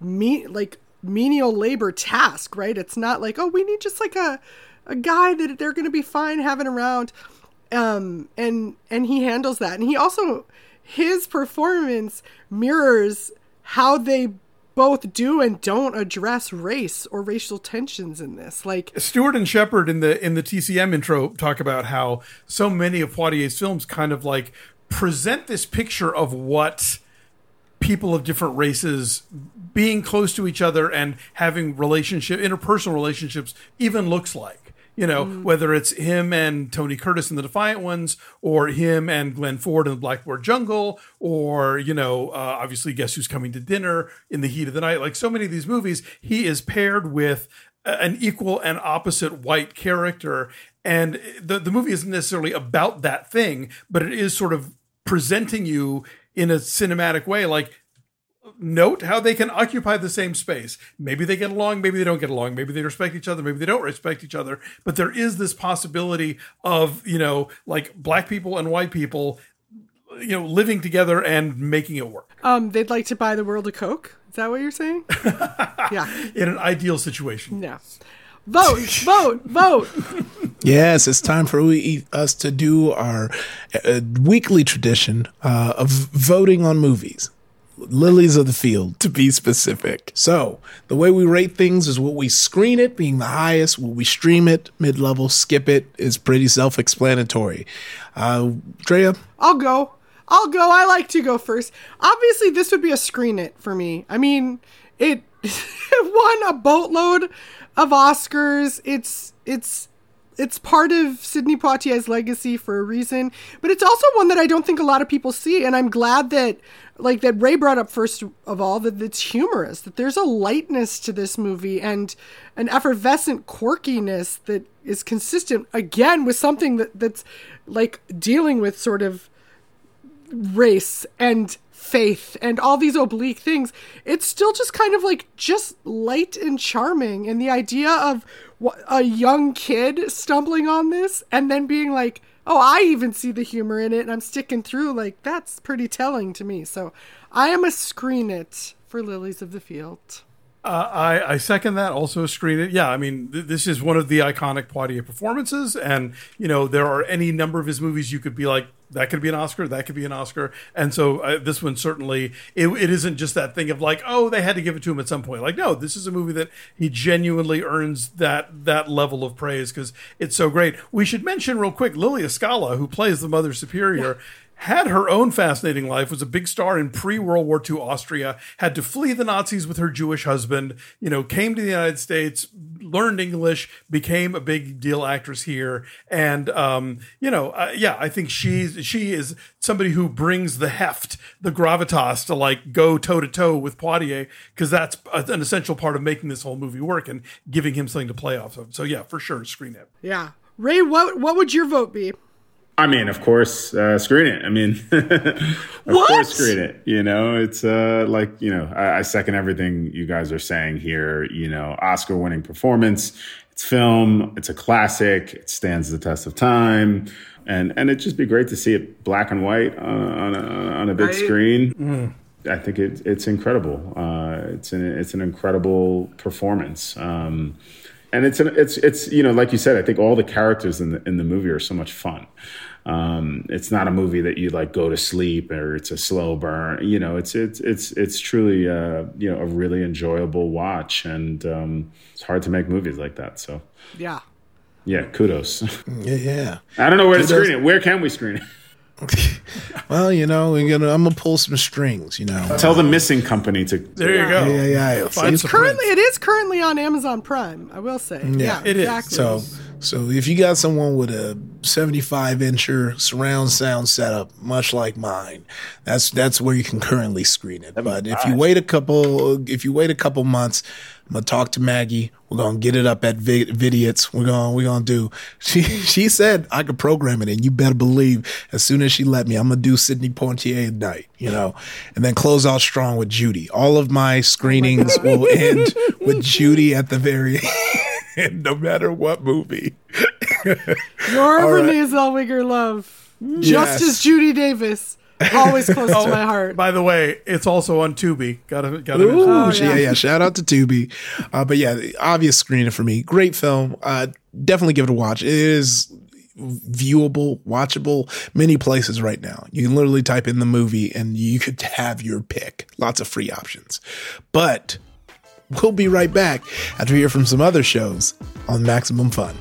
menial labor task, right? It's not like, oh, we need just like a guy that they're going to be fine having around. And he handles that. And he also, his performance mirrors how they both do and don't address race or racial tensions in this. Like, Stewart and Shepard in the TCM intro talk about how so many of Poitier's films kind of like present this picture of what people of different races being close to each other and having interpersonal relationships even looks like. You know, whether it's him and Tony Curtis in The Defiant Ones, or him and Glenn Ford in The Blackboard Jungle, or, obviously Guess Who's Coming to Dinner, In the Heat of the Night. Like, so many of these movies, he is paired with an equal and opposite white character. And the movie isn't necessarily about that thing, but it is sort of presenting you in a cinematic way, like, note how they can occupy the same space. Maybe they get along, maybe they don't get along, maybe they respect each other, maybe they don't respect each other, but there is this possibility of, like black people and white people, living together and making it work. They'd like to buy the world a Coke? Is that what you're saying? Yeah. In an ideal situation. Yeah. Vote. Yes, it's time for us to do our weekly tradition of voting on movies. Lilies of the Field, to be specific. So, the way we rate things is what we screen it being the highest, what we stream it, mid-level, skip it, is pretty self-explanatory. Drea? I'll go. I like to go first. Obviously, this would be a screen it for me. I mean, it won a boatload of Oscars. It's part of Sidney Poitier's legacy for a reason, but it's also one that I don't think a lot of people see. And I'm glad that Ray brought up first of all, that it's humorous, that there's a lightness to this movie and an effervescent quirkiness that is consistent again with something that's like dealing with sort of race and faith and all these oblique things. It's still just kind of like just light and charming. And the idea of a young kid stumbling on this and then being like, oh, I even see the humor in it and I'm sticking through, like, that's pretty telling to me. So I am a screen it for Lilies of the Field. I second that. Also screen it. Yeah, I mean, this is one of the iconic Poitier performances. And, there are any number of his movies you could be like, that could be an Oscar, that could be an Oscar. And so this one certainly, it isn't just that thing of like, oh, they had to give it to him at some point. Like, no, this is a movie that he genuinely earns that level of praise because it's so great. We should mention real quick, Lilia Scala, who plays the Mother Superior, had her own fascinating life, was a big star in pre-World War II Austria, had to flee the Nazis with her Jewish husband, came to the United States, learned English, became a big deal actress here. And, I think she is somebody who brings the heft, the gravitas to like go toe to toe with Poitier, because that's an essential part of making this whole movie work and giving him something to play off of. So yeah, for sure, screen it. Yeah. Ray, what would your vote be? I mean, of course, screen it. I mean, of course, screen it. It's I second everything you guys are saying here. Oscar-winning performance. It's film. It's a classic. It stands the test of time. And it'd just be great to see it black and white on a big screen. Mm. I think it's incredible. It's an incredible performance. And it's like you said, I think all the characters in the movie are so much fun. It's not a movie that you like go to sleep or it's a slow burn. It's truly a really enjoyable watch, and it's hard to make movies like that. So yeah, kudos. Yeah. I don't know where to screen it. Where can we screen it? Well, I'm gonna pull some strings. Tell the Missing Company to. There you go. Yeah. It is currently on Amazon Prime. I will say. Yeah, it exactly. is. So So if you got someone with a 75-incher surround sound setup, much like mine, that's where you can currently screen it. But if you wait a couple months, I'm gonna talk to Maggie. We're gonna get it up at Vidiot's. We're gonna do. She said I could program it, and you better believe as soon as she let me, I'm gonna do Sidney Poitier at night, and then close out strong with Judy. All of my screenings will end with Judy at the very end, no matter what movie. Your Renee Zellweger love, just as Judy Davis. Always close to my heart. By the way, it's also on Tubi. Gotta yeah. Shout out to Tubi. But yeah, obvious screening for me. Great film. Definitely give it a watch. It is viewable, watchable, many places right now. You can literally type in the movie and you could have your pick. Lots of free options. But we'll be right back after we hear from some other shows on Maximum Fun.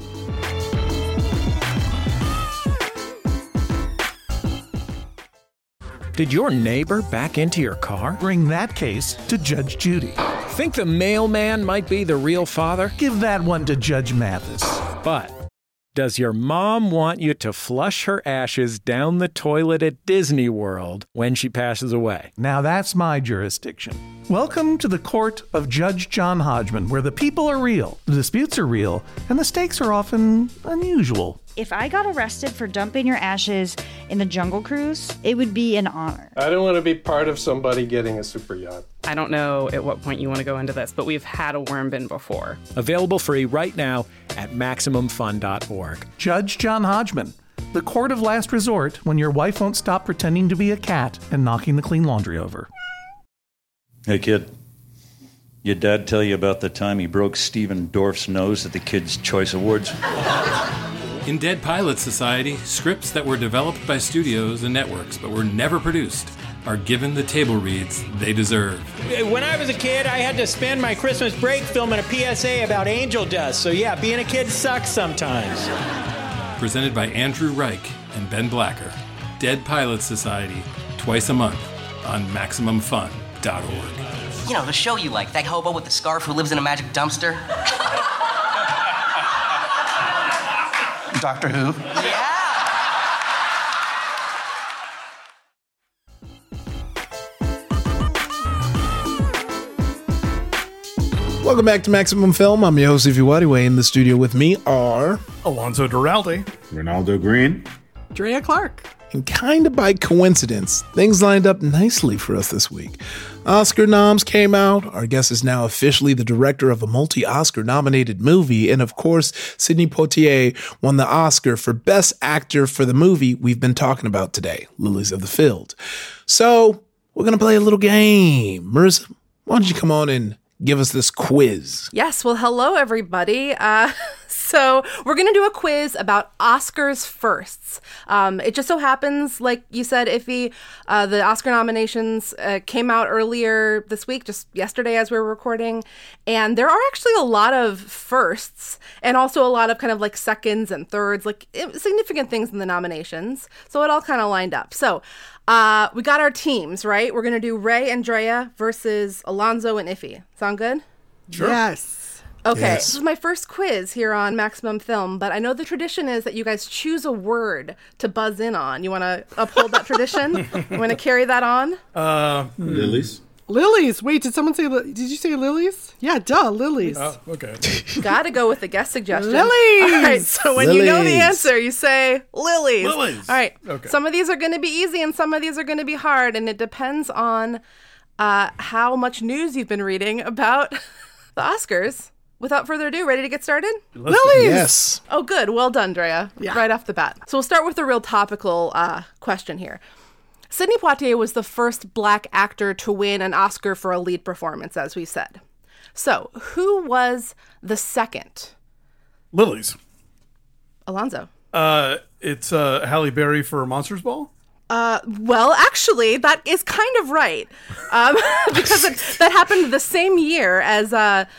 Did your neighbor back into your car? Bring that case to Judge Judy. Think the mailman might be the real father? Give that one to Judge Mathis. But does your mom want you to flush her ashes down the toilet at Disney World when she passes away? Now that's my jurisdiction. Welcome to the court of Judge John Hodgman, where the people are real, the disputes are real, and the stakes are often unusual. If I got arrested for dumping your ashes in the Jungle Cruise, it would be an honor. I don't want to be part of somebody getting a super yacht. I don't know at what point you want to go into this, but we've had a worm bin before. Available free right now at MaximumFun.org. Judge John Hodgman, the court of last resort when your wife won't stop pretending to be a cat and knocking the clean laundry over. Hey, kid. Your dad tell you about the time he broke Stephen Dorff's nose at the Kids' Choice Awards? In Dead Pilot Society, scripts that were developed by studios and networks but were never produced are given the table reads they deserve. When I was a kid, I had to spend my Christmas break filming a PSA about angel dust. So yeah, being a kid sucks sometimes. Presented by Andrew Reich and Ben Blacker. Dead Pilot Society, twice a month on MaximumFun.org. You know, the show you like, that hobo with the scarf who lives in a magic dumpster. Doctor Who? Yeah! Welcome back to Maximum Film. I'm your host, Ify Wadiway. In the studio with me are Alonzo Duralde, Ronaldo Green, Drea Clark. And kind of by coincidence, things lined up nicely for us this week. Oscar noms came out. Our guest is now officially the director of a multi-Oscar nominated movie. And of course, Sidney Poitier won the Oscar for Best Actor for the movie we've been talking about today, Lilies of the Field. So we're going to play a little game. Marissa, why don't you come on and give us this quiz? Yes. Well, hello, everybody. So we're going to do a quiz about Oscars firsts. It just so happens, like you said, Ify, the Oscar nominations came out earlier this week, just yesterday as we were recording. And there are actually a lot of firsts and also a lot of kind of like seconds and thirds, like significant things in the nominations. So it all kind of lined up. So we got our teams, right? We're going to do Ray and Drea versus Alonzo and Ify. Sound good? Sure. Yes. Okay, Yes. This is my first quiz here on Maximum Film, but I know the tradition is that you guys choose a word to buzz in on. You want to uphold that tradition? You want to carry that on? Lilies. Lilies. Wait, did someone say? Did you say lilies? Yeah, duh, lilies. Oh, okay. Got to go with the guest suggestion. Lilies. All right, so when you know the answer, you say lilies. Lilies. All right. Okay. Some of these are going to be easy, and some of these are going to be hard, and it depends on how much news you've been reading about the Oscars. Without further ado, ready to get started? Lilies. Yes. Oh, good. Well done, Drea. Yeah. Right off the bat. So we'll start with the real topical question here. Sidney Poitier was the first Black actor to win an Oscar for a lead performance, as we said. So who was the second? Lilies. Alonzo. It's Halle Berry for Monsters Ball. Well, actually, that is kind of right. Because that happened the same year as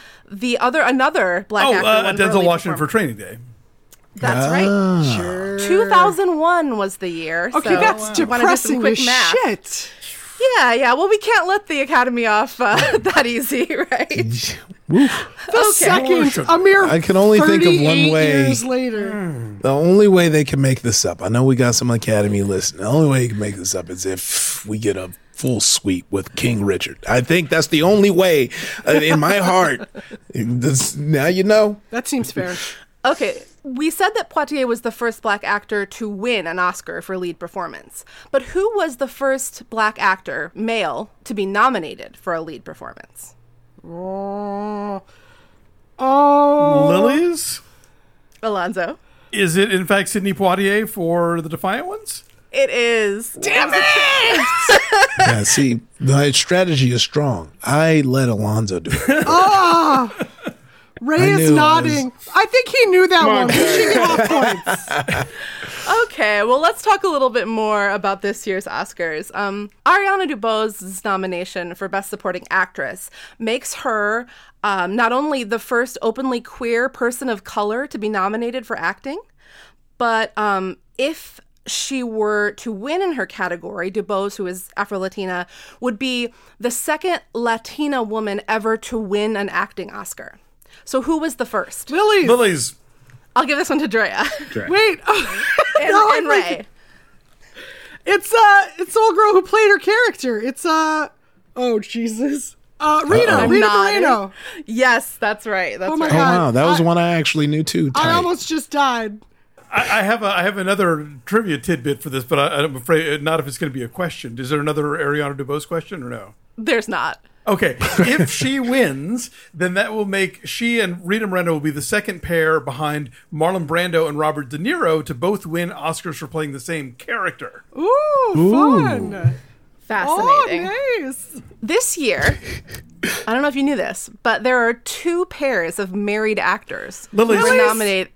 another Black actor. won for a Denzel lead Washington for performance. Training Day. That's right. Sure. 2001 was the year. Okay, so that's wanna do some depressing quick as math. shit. Yeah. Well, we can't let the Academy off that easy, right? The second, a mere I can only think of one way. Years later. The only way they can make this up, I know we got some Academy listening. The only way you can make this up is if we get a full sweep with King Richard. I think that's the only way in my heart. Now you know. That seems fair. Okay, we said that Poitier was the first black actor to win an Oscar for lead performance. But who was the first black actor, male, to be nominated for a lead performance? Oh. Lilies? Alonzo? Is it, in fact, Sidney Poitier for The Defiant Ones? It is. Damn it! Yeah, see, my strategy is strong. I let Alonzo do it. Ray is nodding. I think he knew that one. We should give off points. Okay, well, let's talk a little bit more about this year's Oscars. Ariana DeBose's nomination for Best Supporting Actress makes her not only the first openly queer person of color to be nominated for acting, but if she were to win in her category, DeBose, who is Afro-Latina, would be the second Latina woman ever to win an acting Oscar. So who was the first? Lilies. I'll give this one to Drea. Wait. and Ray. It's the old girl who played her character. It's oh Jesus. Rita Moreno. Yes, that's right. That's right. Oh wow, that was one I actually knew too. I almost just died. I have another trivia tidbit for this, but I'm afraid not if it's going to be a question. Is there another Ariana DeBose question or no? There's not. Okay, if she wins, then that will make she and Rita Moreno will be the second pair behind Marlon Brando and Robert De Niro to both win Oscars for playing the same character. Ooh. Fun. Fascinating. Oh, nice. This year, I don't know if you knew this, but there are 2 pairs of married actors who were nominated.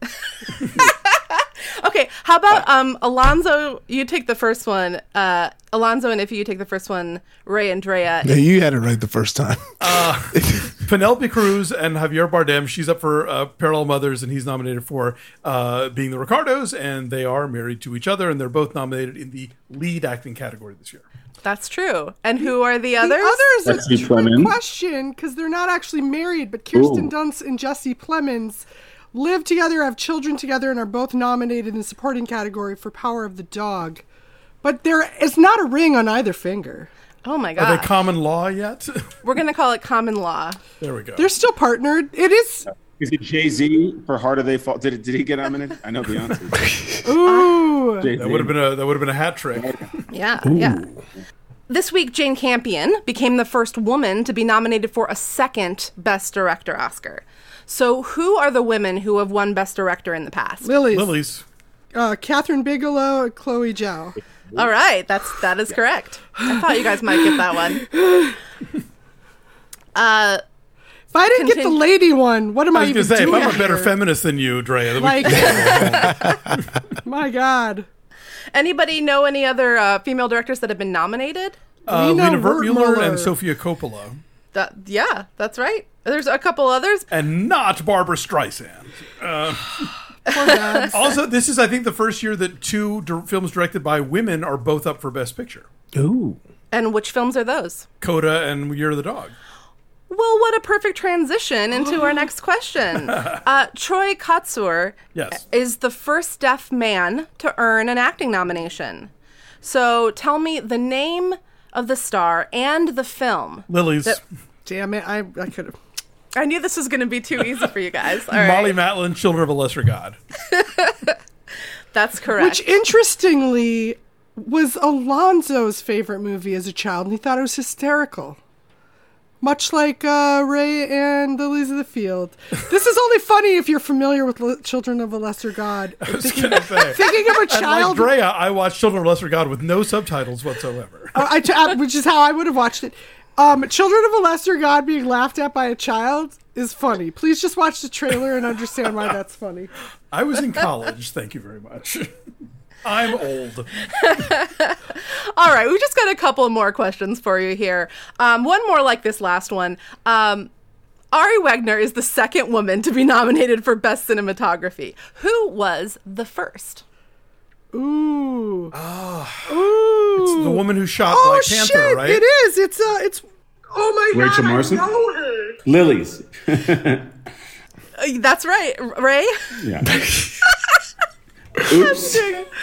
Okay, how about Alonzo, you take the first one. Alonzo and Iffy, you take the first one. Ray and Drea. Yeah, you had it right the first time. Penelope Cruz and Javier Bardem, she's up for Parallel Mothers, and he's nominated for Being the Ricardos, and they are married to each other, and they're both nominated in the lead acting category this year. That's true. And who are the others? The others, it's a trick question, because they're not actually married, but Kirsten Dunst and Jesse Plemons live together, have children together, and are both nominated in the supporting category for Power of the Dog. But there is not a ring on either finger. Oh my God. Are they common law yet? We're going to call it common law. There we go. They're still partnered. It is. Is it Jay-Z for Harder They Fall? Did he get nominated? I know Beyonce. Ooh. That would have been a hat trick. Yeah. This week, Jane Campion became the first woman to be nominated for a second Best Director Oscar. So who are the women who have won Best Director in the past? Lilies. Catherine Bigelow and Chloe Zhao. All right, that is correct. I thought you guys might get that one. If I didn't get the lady one, what am I even doing? If I'm a better feminist than you, Drea. My God. Anybody know any other female directors that have been nominated? Lena Wertmuller and Sofia Coppola. That's right. There's a couple others. And not Barbara Streisand. Also, this is, I think, the first year that 2 films directed by women are both up for Best Picture. Ooh. And which films are those? Coda and Year of the Dog. Well, what a perfect transition into our next question. Troy Kotsur is the first deaf man to earn an acting nomination. So tell me the name of the star and the film. Lilies. Damn it, I could have. I knew this was going to be too easy for you guys. All right. Molly Matlin, Children of a Lesser God. That's correct. Which, interestingly, was Alonzo's favorite movie as a child, and he thought it was hysterical. Much like Ray and the Lilies of the Field. This is only funny if you're familiar with Children of a Lesser God. Thinking of a child. Like Drea, I watched Children of a Lesser God with no subtitles whatsoever. Which is how I would have watched it. Children of a Lesser God being laughed at by a child is funny. Please just watch the trailer and understand why that's funny. I was in college. Thank you very much. I'm old. All right, we just got a couple more questions for you here. One more like this last one. Ari Wegner is the second woman to be nominated for Best Cinematography. Who was the first? Ooh. Ooh. It's the woman who shot Black Panther, shit. right? It is. It's oh my Rachel God. Marson? I know her. Lilies. That's right, Ray. Yeah. Oops.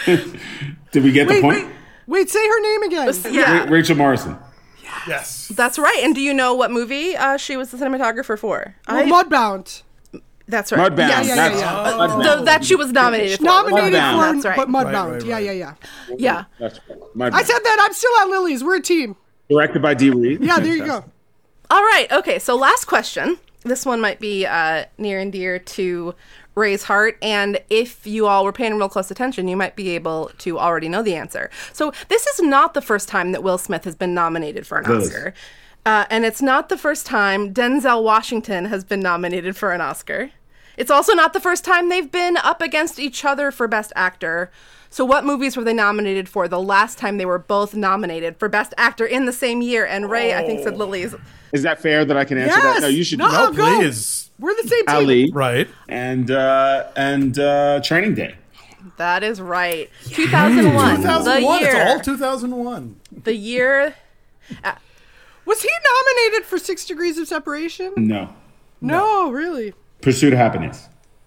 Did we get the point? Wait, say her name again. Yeah. Rachel Marson. Yes. That's right. And do you know what movie she was the cinematographer for? Mudbound. That's right. Mudbound. Yeah. That she was nominated for. Nominated Mudbound. for That's right. Mudbound. Yeah. Yeah. That's I said that. I'm still at Lily's. We're a team. Directed by Dee Reed. Yeah, there you go. All right. Okay. So last question. This one might be near and dear to Ray's heart. And if you all were paying real close attention, you might be able to already know the answer. So this is not the first time that Will Smith has been nominated for an Oscar. And it's not the first time Denzel Washington has been nominated for an Oscar. It's also not the first time they've been up against each other for Best Actor. So what movies were they nominated for the last time they were both nominated for Best Actor in the same year? And Ray, I think, said Lily's. Is that fair that I can answer that? No, you should. No, please. We're the same team. Ali. Right. And Training Day. That is right. 2001. 2001. The year. It's all 2001. The year. Was he nominated for 6 Degrees of Separation? No, really. Pursuit of Happiness.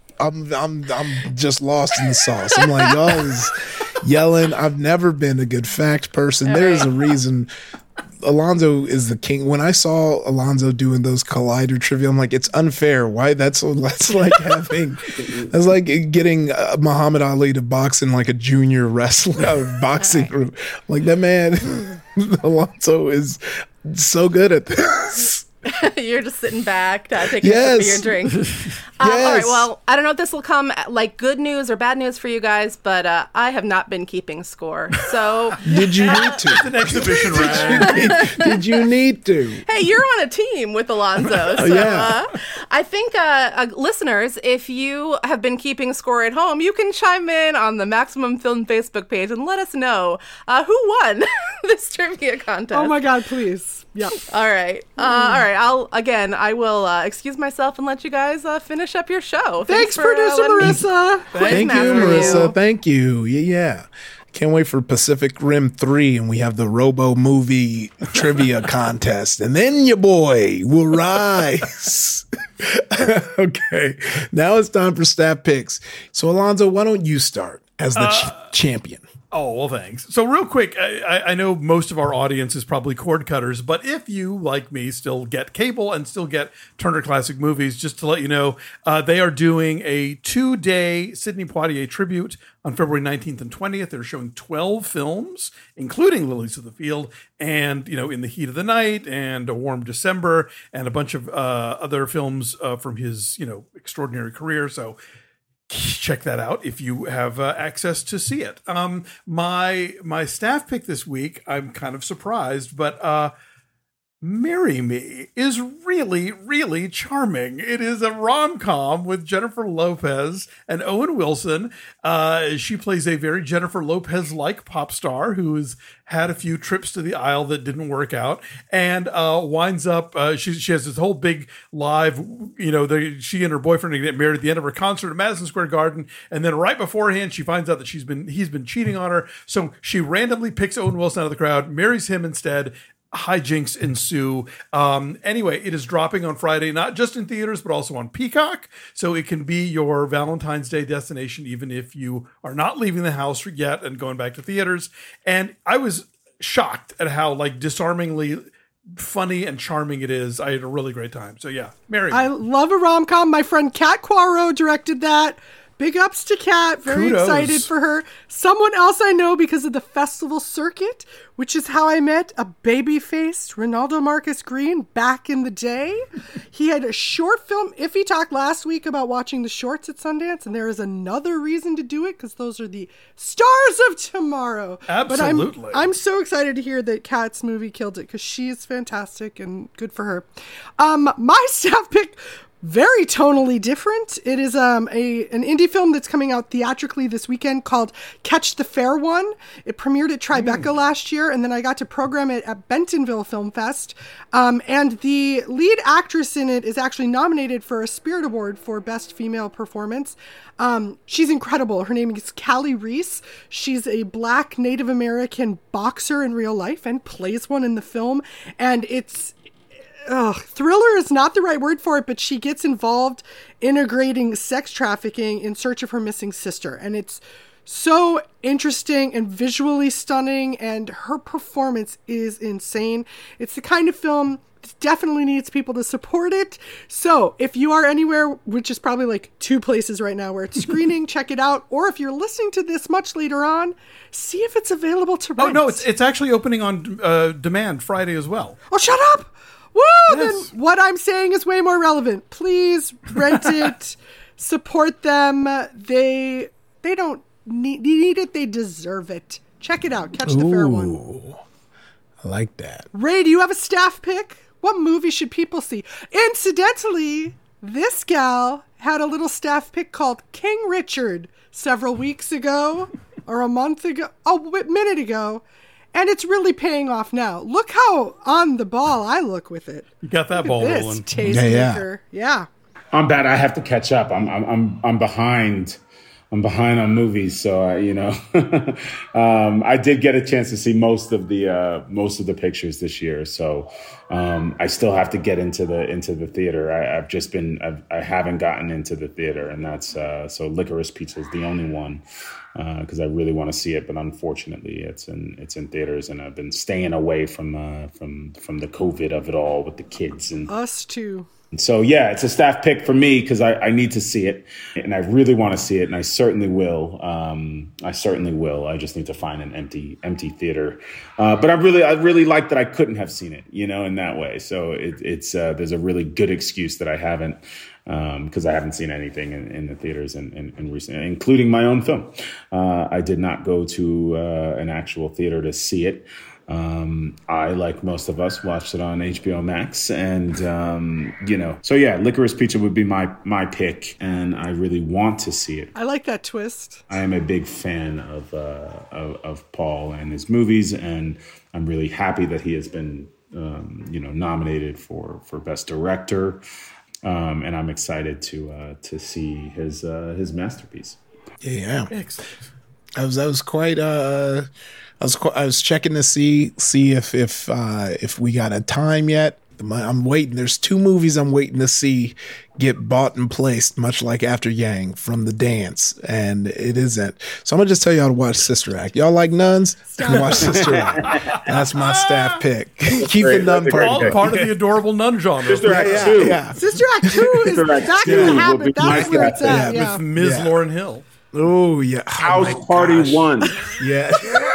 I'm just lost in the sauce. I'm like, y'all is yelling. I've never been a good fact person. There's a reason. Alonzo is the king. When I saw Alonzo doing those Collider trivia, I'm like, it's unfair. Why? That's like having, that's like getting Muhammad Ali to box in like a junior wrestler boxing group. Like that man, Alonzo is so good at this. You're just sitting back, taking a sip of your drink. All right, well, I don't know if this will come like good news or bad news for you guys, but I have not been keeping score. So did you need to? It's an exhibition round. Did you need to? Hey, you're on a team with Alonzo. So, I think listeners, if you have been keeping score at home, you can chime in on the Maximum Film Facebook page and let us know who won this trivia contest. Oh my God, please. Yeah. All right. I will excuse myself and let you guys finish up your show. Thanks producer Marissa. Thank you, Marissa. Thank you. Yeah. Can't wait for Pacific Rim 3 and we have the Robo Movie Trivia Contest. And then your boy will rise. Okay. Now it's time for Staff Picks. So, Alonzo, why don't you start as the champion? Oh, well, thanks. So real quick, I know most of our audience is probably cord cutters, but if you, like me, still get cable and still get Turner Classic Movies, just to let you know, they are doing a 2-day Sidney Poitier tribute on February 19th and 20th. They're showing 12 films, including Lilies of the Field and, In the Heat of the Night and A Warm December and a bunch of other films from his, extraordinary career. So check that out if you have access to see it. My staff pick this week, I'm kind of surprised, but Marry Me is really, really charming. It is a rom-com with Jennifer Lopez and Owen Wilson. She plays a very Jennifer Lopez-like pop star who has had a few trips to the aisle that didn't work out and winds up, she has this whole big live, she and her boyfriend are going to get married at the end of her concert at Madison Square Garden. And then right beforehand, she finds out that he's been cheating on her. So she randomly picks Owen Wilson out of the crowd, marries him instead. Hijinks ensue. Anyway, it is dropping on Friday, not just in theaters, but also on Peacock. So it can be your Valentine's Day destination, even if you are not leaving the house yet and going back to theaters. And I was shocked at how disarmingly funny and charming it is. I had a really great time. So yeah, Marry Me. I love a rom-com. My friend Kat Poirot directed that. Big ups to Kat. Very excited for her. Someone else I know because of the festival circuit, which is how I met a baby-faced Ronaldo Marcus Green back in the day. He had a short film. Iffy talked last week about watching the shorts at Sundance, and there is another reason to do it because those are the stars of tomorrow. Absolutely. But I'm so excited to hear that Kat's movie killed it because she is fantastic and good for her. My staff pick, very tonally different. It is an indie film that's coming out theatrically this weekend called Catch the Fair One. It premiered at Tribeca last year, and then I got to program it at Bentonville Film Fest. And the lead actress in it is actually nominated for a Spirit Award for Best Female Performance. She's incredible. Her name is Callie Reese. She's a Black Native American boxer in real life and plays one in the film. And it's thriller is not the right word for it, but she gets involved integrating sex trafficking in search of her missing sister. And it's so interesting and visually stunning, and her performance is insane. It's the kind of film that definitely needs people to support it. So if you are anywhere, which is probably like 2 places right now where it's screening, check it out. Or if you're listening to this much later on, see if it's available to rent. Oh, no, it's actually opening on demand Friday as well. Oh, shut up! Woo! Yes. Then what I'm saying is way more relevant. Please rent it. Support them. They don't need it. They deserve it. Check it out. Catch the Fair One. I like that. Ray, do you have a staff pick? What movie should people see? Incidentally, this gal had a little staff pick called King Richard several weeks ago or a month ago. A minute ago. And it's really paying off now. Look how on the ball I look with it. You got that ball rolling. Tastemaker. Yeah. I'm bad. I have to catch up. I'm behind. I'm behind on movies, so I did get a chance to see most of the pictures this year. So I still have to get into the theater. I haven't gotten into the theater, and that's so Licorice Pizza is the only one. Because I really want to see it, but unfortunately, it's in theaters, and I've been staying away from the COVID of it all with the kids and us too. And so yeah, it's a staff pick for me because I need to see it, and I really want to see it, and I certainly will. I just need to find an empty theater. But I really like that I couldn't have seen it, in that way. So it's there's a really good excuse that I haven't. Because I haven't seen anything in the theaters in recent, including my own film. I did not go to an actual theater to see it. I, like most of us, watched it on HBO Max, and so yeah, Licorice Pizza would be my pick, and I really want to see it. I like that twist. I am a big fan of Paul and his movies, and I'm really happy that he has been nominated for Best Director. And I'm excited to see his masterpiece. Yeah, I was checking to see if we got a time yet. I'm waiting. There's 2 movies I'm waiting to see get bought and placed, much like After Yang from The Dance, and it isn't. So I'm gonna just tell y'all to watch Sister Act. Y'all like nuns? Watch Sister Act. That's my staff pick. Keep the nun part of the adorable nun genre. Sister Act 2. Yeah. Sister Act 2 is back in the habit. That's where it's at. Yeah. With Ms. Lauryn Hill. Oh yeah, House Party 1. Yeah.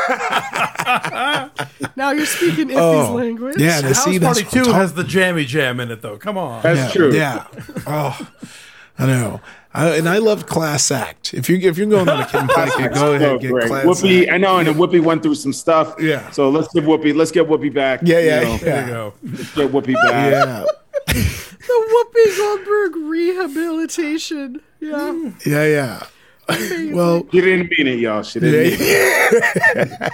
Now you're speaking Iffy's language. Yeah, House Party 2 has the jammy jam in it, though. Come on. That's true. Yeah. Oh, I know. I love Class Act. If you're going on a Kid and Play, go ahead and get Class Whoopi, Act. I know, and then Whoopi went through some stuff. Yeah. So let's get Whoopi back. Yeah. There you go. Let's get Whoopi back. Yeah. The Whoopi Goldberg rehabilitation. Yeah. Yeah. Amazing. Well, she didn't mean it, y'all. She didn't mean it.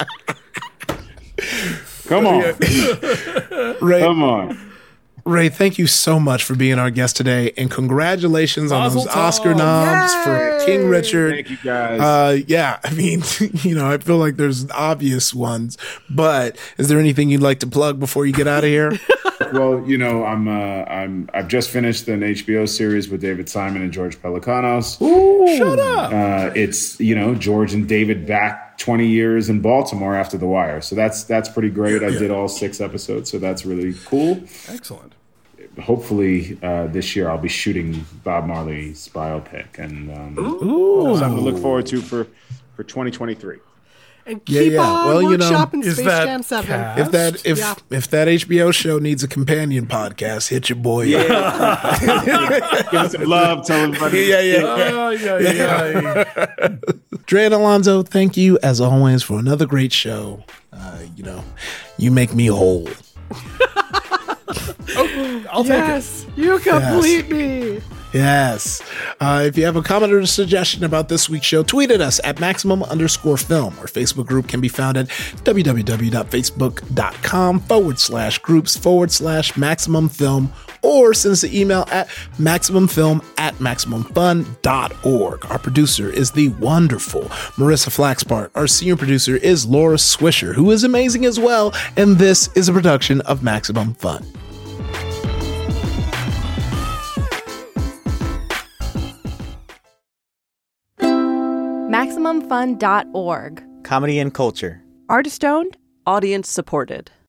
Come on. Ray, come on. Ray, thank you so much for being our guest today, and congratulations on those Oscar noms for King Richard. Thank you, guys. Yeah, I mean, I feel like there's obvious ones, but is there anything you'd like to plug before you get out of here? Well, I've just finished an HBO series with David Simon and George Pelecanos. Ooh, shut up! It's George and David back 20 years in Baltimore after The Wire, so that's pretty great. I did all 6 episodes, so that's really cool. Excellent. Hopefully this year I'll be shooting Bob Marley's biopic, and something to look forward to for 2023. And keep on workshopping Space Jam 7. If that HBO show needs a companion podcast, hit your boy. Yeah. Give us some love, tell everybody. Yeah. Dre and Alonzo, thank you as always for another great show. You make me whole. I'll take it. You complete me. Yes. If you have a comment or a suggestion about this week's show, tweet at us at Maximum_film. Our Facebook group can be found at www.facebook.com/groups/MaximumFilm, or send us an email at MaximumFilm@MaximumFun.org. Our producer is the wonderful Marissa Flaxbart. Our senior producer is Laura Swisher, who is amazing as well. And this is a production of Maximum Fun. MaximumFun.org. Comedy and culture. Artist owned. Audience supported.